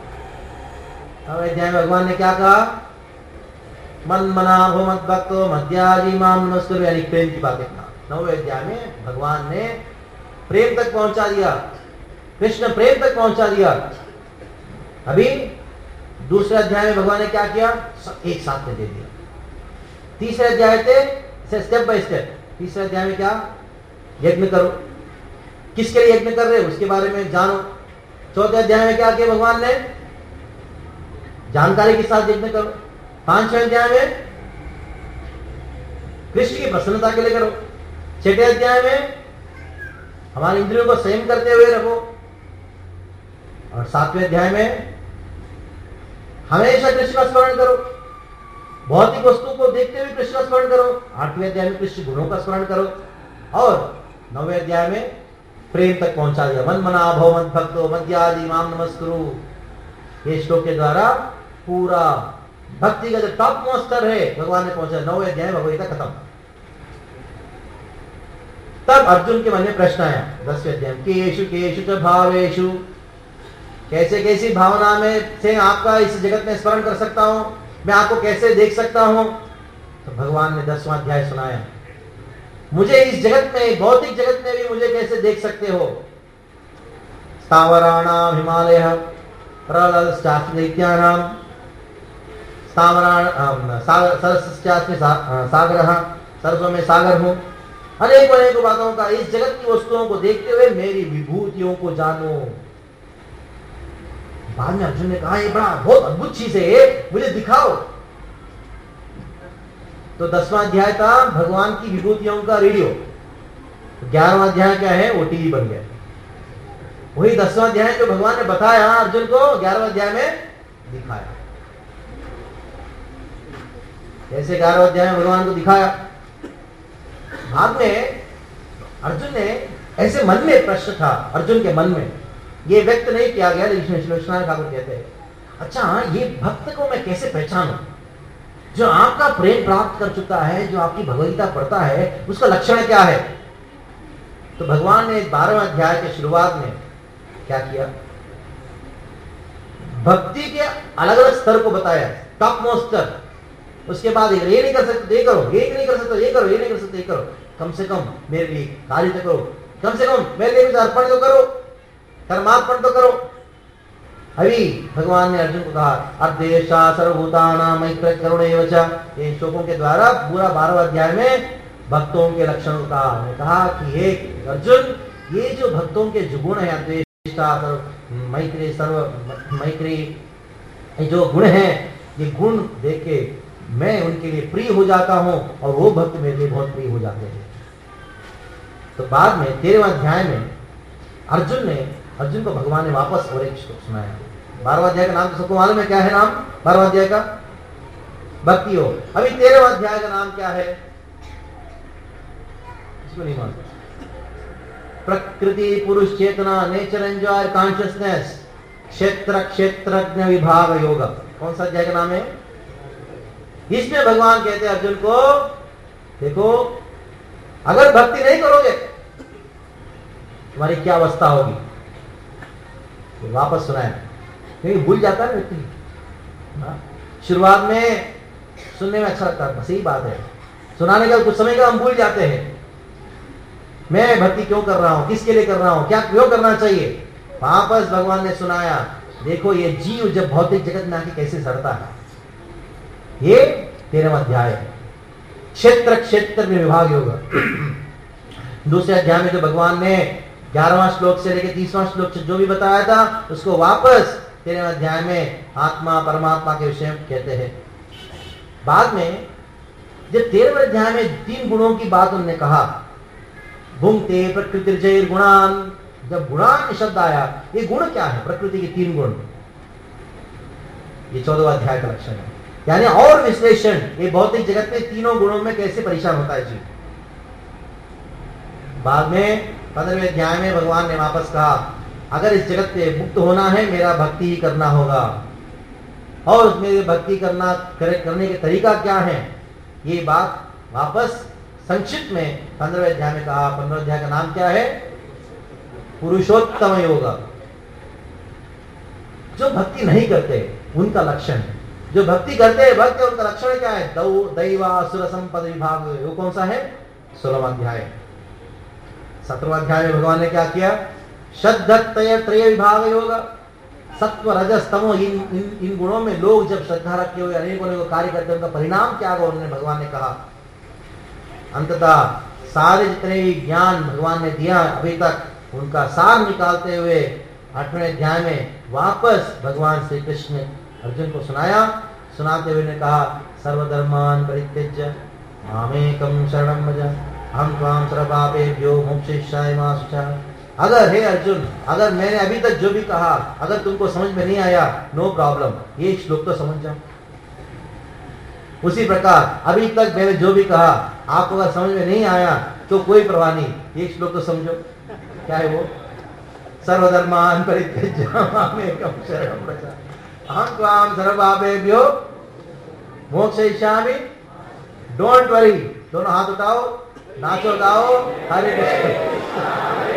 में भगवान ने क्या कहा? मन मना हो मत भक्तो मध्याजी माम नमस्कुरु, यानी प्रेम की बातें कहा। 9वें अध्याय में भगवान ने प्रेम तक पहुंचा दिया, कृष्ण प्रेम तक पहुंचा दिया। अभी दूसरे अध्याय में भगवान ने क्या किया? एक साथ में दे दिया। तीसरे अध्याय से स्टेप बाय स्टेप। तीसरे अध्याय में क्या? यज्ञ करो। किसके लिए यज्ञ कर रहे हो उसके बारे में जानो। चौथे अध्याय में क्या किया भगवान ने? जानकारी के साथ यज्ञ करो। 5वें अध्याय में कृष्ण की प्रसन्नता के लिए करो। 6ठे अध्याय में हमारे इंद्रियों को संयम करते हुए रखो। और 7वें अध्याय में हमेशा कृष्ण का स्मरण करो। भौतिक वस्तु को देखते हुए कृष्ण का स्मरण करो। 8वें अध्याय में कृष्ण गुणों का स्मरण करो। और 9वें अध्याय में प्रेम तक पहुंचा दिया। मन मना भव मत भक्तो मध्याजी माम नमस्कुरु। ये श्लोक के द्वारा पूरा भक्ति का जो टॉप मोस्ट स्तर है भगवान ने पहुंचा। 9वें अध्याय भगवद गीता खत्म। तब अर्जुन के मन में प्रश्न आया 10वें अध्याय में, केषु केषु च भावेषु, कैसे कैसी भावना में से आपका इस जगत में स्मरण कर सकता हूं, मैं आपको कैसे देख सकता हूं। तो भगवान ने 10वां अध्याय सुनाया, मुझे इस जगत में भौतिक जगत में भी मुझे कैसे देख सकते हो। स्थावराणाम हिमालय प्रलयश्चास्मिदैत्यानाम सरस्यास्मि सागरः, सरसों में सागर हूं। अनेक अनेक बातों का इस जगत की वस्तुओं को देखते हुए मेरी विभूतियों को जानो। बाद में अर्जुन ने कहा ये बड़ा बहुत अद्भुत चीज है, मुझे दिखाओ। तो 10वां अध्याय था भगवान की विभूतियों का रेडियो। 11वां अध्याय क्या है? वो टीवी बन गया। वही 10वां अध्याय जो भगवान ने बताया अर्जुन को 11वें अध्याय में दिखाया। जैसे 11वें अध्याय में भगवान को दिखाया, बाद में अर्जुन ने ऐसे मन में प्रश्न था अर्जुन के मन में, ये व्यक्त नहीं किया गया लेकिन विश्वनाथ ठाकुर कहते हैं, अच्छा ये भक्त को मैं कैसे पहचानूं जो आपका प्रेम प्राप्त कर चुका है, जो आपकी भगवद्गीता पढ़ता है, उसका लक्षण क्या है। तो भगवान ने 12वें अध्याय के शुरुआत में क्या किया? भक्ति के अलग अलग स्तर को बताया, टॉप मोस्ट स्तर। उसके बाद ये नहीं कर सकते ये करो, ये नहीं कर सकते ये करो, ये नहीं कर सकते ये करो, कम से कम मेरे लिए कार्य तो करो, कम से कम मेरे लिए अर्पण तो करो, कर्मार्पण तो करो। अभी भगवान ने अर्जुन को कहा अर्धेशा सर्वभूतानां मैत्र करुणैव च। ये श्लोकों के द्वारा पूरा 12वां अध्याय में भक्तों के लक्षणों का कहा कि हे अर्जुन, ये जो भक्तों के जो गुण है अर्धेशा मैत्री सर्व मैत्री, जो गुण है ये गुण देख के मैं उनके लिए प्रिय हो जाता हूं और वो भक्त मेरे लिए बहुत प्रिय हो जाते हैं। तो बाद में 13वें अध्याय में अर्जुन को भगवान ने वापस और एक श्लोक सुनाया। 12वां अध्याय का नाम तो सबको मालूम है, क्या है नाम 12वां अध्याय का? भक्ति योग। अभी 13वां अध्याय का नाम क्या है इसको नहीं मालूम। प्रकृति पुरुष चेतना, नेचर एंजॉय कॉन्शियसनेस, क्षेत्र क्षेत्रज्ञ विभाग योग। कौन सा अध्याय का नाम है? इसमें भगवान कहते हैं अर्जुन को, देखो अगर भक्ति नहीं करोगे तुम्हारी क्या अवस्था होगी। तो वापस सुनाया, क्योंकि भूल जाता है व्यक्ति। शुरुआत में सुनने में अच्छा लगता है, सही बात है, सुनाने का कुछ समय का हम भूल जाते हैं। मैं भक्ति क्यों कर रहा हूं, किसके लिए कर रहा हूं, क्या क्यों करना चाहिए। वापस भगवान ने सुनाया, देखो ये जीव जब भौतिक जगत में आके कैसे सड़ता है। ये 13वां अध्याय है, क्षेत्र क्षेत्र में विभाग योग। दूसरे अध्याय में जो भगवान ने 11वां श्लोक से लेकर 30वां श्लोक से जो भी बताया था उसको वापस 13वें अध्याय में आत्मा परमात्मा के विषय में कहते हैं। बाद में जब 13वें अध्याय में 3 गुणों की बात उन्होंने कहा, भुंक्ते प्रकृतिर्जय गुणान, जब गुणान शब्द आया, ये गुण क्या है? प्रकृति के 3 गुण। ये 14वां अध्याय का लक्षण है। यानी और विश्लेषण, ये भौतिक जगत में तीनों गुणों में कैसे परेशान होता है जीव। बाद में 15वें अध्याय में भगवान ने वापस कहा, अगर इस जगत पे मुक्त होना है मेरा भक्ति ही करना होगा, और उसमें भक्ति करने के तरीका क्या है, ये बात वापस संक्षिप्त में 15वें अध्याय में कहा। 15वें अध्याय का नाम क्या है? पुरुषोत्तम योग। जो भक्ति नहीं करते उनका लक्षण है, जो भक्ति करते हैं भक्त उनका लक्षण क्या है? दैवासुर संपद विभाग। वो कौन सा है? 16वां अध्याय। 17वां अध्याय में भगवान ने क्या किया? श्रद्धत्तय त्रय विभाग योग। सत्व रजस तमो, इन गुणों में लोग जब श्रद्धा रखे हुए अनेकों कार्य करते हैं, उनका परिणाम क्या होगा उन्होंने भगवान ने कहा। अंततः सारे जितने भी ज्ञान भगवान ने दिया अभी तक, उनका सार निकालते हुए 8वें अध्याय में वापस भगवान श्री कृष्ण अर्जुन को सुनाते हुए ने कहा, सर्वधर्मान परित्यज्य मामेकं शरणं व्रज अहं त्वां सर्वपापेभ्यो मोक्षयिष्यामि मा शुचः। अगर हे अर्जुन, अगर मैंने अभी तक जो भी कहा अगर तुमको समझ में नहीं आया, नो प्रॉब्लम, ये श्लोक तो समझ जाओ। उसी प्रकार अभी तक मैंने जो भी कहा आपको अगर समझ में नहीं आया तो कोई परवाह नहीं, ये श्लोक तो समझो। क्या है वो? सर्वधर्मान परित्यज्य मामेकं शरणं व्रज अहं त्वां सर्वपापेभ्यो मोक्षयिष्यामि। डोंट वरी, दोनों हाथ उठाओ, नाचो गाओ, हरे कृष्ण।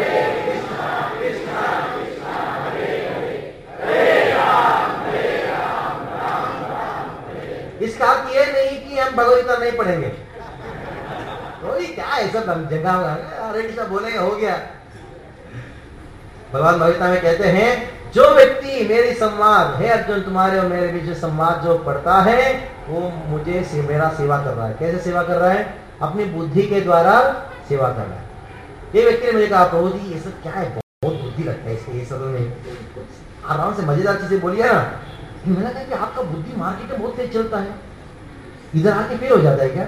इसका अर्थ ये नहीं कि हम भगवदगीता नहीं पढ़ेंगे, तो ये क्या है सब जगह हरे कृष्ण बोलेंगे हो गया। भगवान भगवदगीता में कहते हैं, जो व्यक्ति मेरी संवाद, हे अर्जुन तुम्हारे और मेरे बीच संवाद जो पढ़ता है वो मुझे मेरा सेवा कर रहा है। कैसे सेवा कर रहा है? अपनी बुद्धि के द्वारा सेवा कर रहा है। ये व्यक्ति ने मुझे कहा, प्रभु जी ये सब क्या है, बहुत बुद्धि लगता है इसके, ये सब में आराम से मजेदार चीजें बोलिए ना। मैंने कहा कि आपका बुद्धि मार्केट में बहुत तेज चलता है, इधर आके फेल हो जाता है क्या?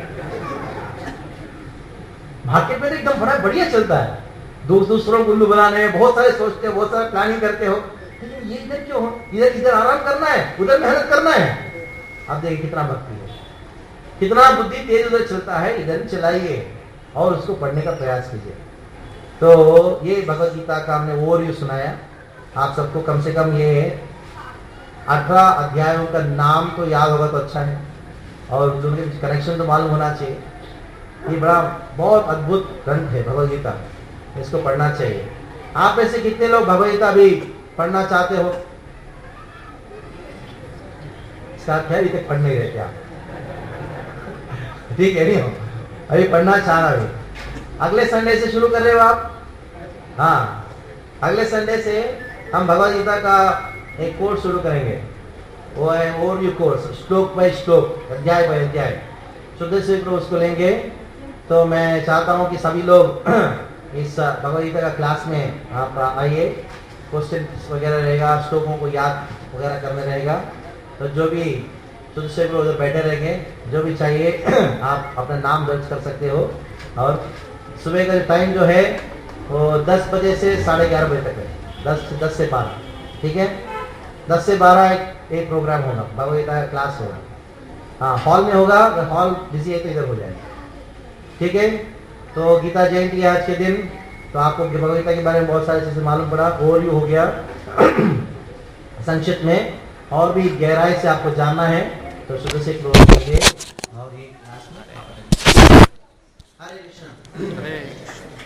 मार्केट में तो एकदम बड़ा बढ़िया चलता है, दूसरों को उल्लू बनाने में बहुत सारे सोचते हो, बहुत सारे प्लानिंग करते हो, लेकिन ये इधर क्यों हो? इधर आराम करना है, उधर मेहनत करना है। अब देखिए कितना भक्ति है, कितना बुद्धि तेज उधर चलता है, इधर चलाइए और उसको पढ़ने का प्रयास कीजिए। तो ये भगवद गीता का हमने ओवरव्यू सुनाया। आप सबको कम से कम ये 18 अध्यायों का नाम तो याद होगा तो अच्छा है, और उनके कनेक्शन तो मालूम होना चाहिए। ये बड़ा बहुत अद्भुत ग्रंथ है भगवद गीता, इसको पढ़ना चाहिए। आप में से कितने लोग भगवद गीता भी पढ़ना चाहते हो? इसका अभी तक पढ़ नहीं रहे क्या? ठीक है, नहीं हो अभी पढ़ना चाहना भी। अगले संडे से शुरू कर रहे हो आप? हाँ, अगले संडे से हम भगवद गीता का एक कोर्स शुरू करेंगे। वो है ओवरव्यू कोर्स, श्लोक बाय श्लोक, अध्याय बाय अध्याय, शुद्ध से उसको लेंगे। तो मैं चाहता हूँ कि सभी लोग इस भगवद गीता का क्लास में आप आइए। क्वेश्चन वगैरह रहेगा, श्लोकों को याद वगैरह करने रहेगा। तो जो भी शुद्ध से उधर बैठे रहेंगे, जो भी चाहिए आप अपना नाम दर्ज कर सकते हो। और सुबह का टाइम जो है वो 10 बजे से 11:30 बजे तक है, 10 से 12, ठीक है। 10 से 12 एक प्रोग्राम होगा, भगवद गीता का क्लास होगा। हाँ, हॉल में होगा, अगर हॉल बिजी है तो इधर हो जाएगा, ठीक है। तो गीता जयंती है आज के दिन, तो आपको भगवद गीता के बारे में बहुत सारी चीजें मालूम पड़ा, ओवरव्यू हो गया संक्षिप्त में। और भी गहराई से आपको जानना है तो शुरू से क्लोज कीजिए। और ये क्लास में हरे कृष्ण।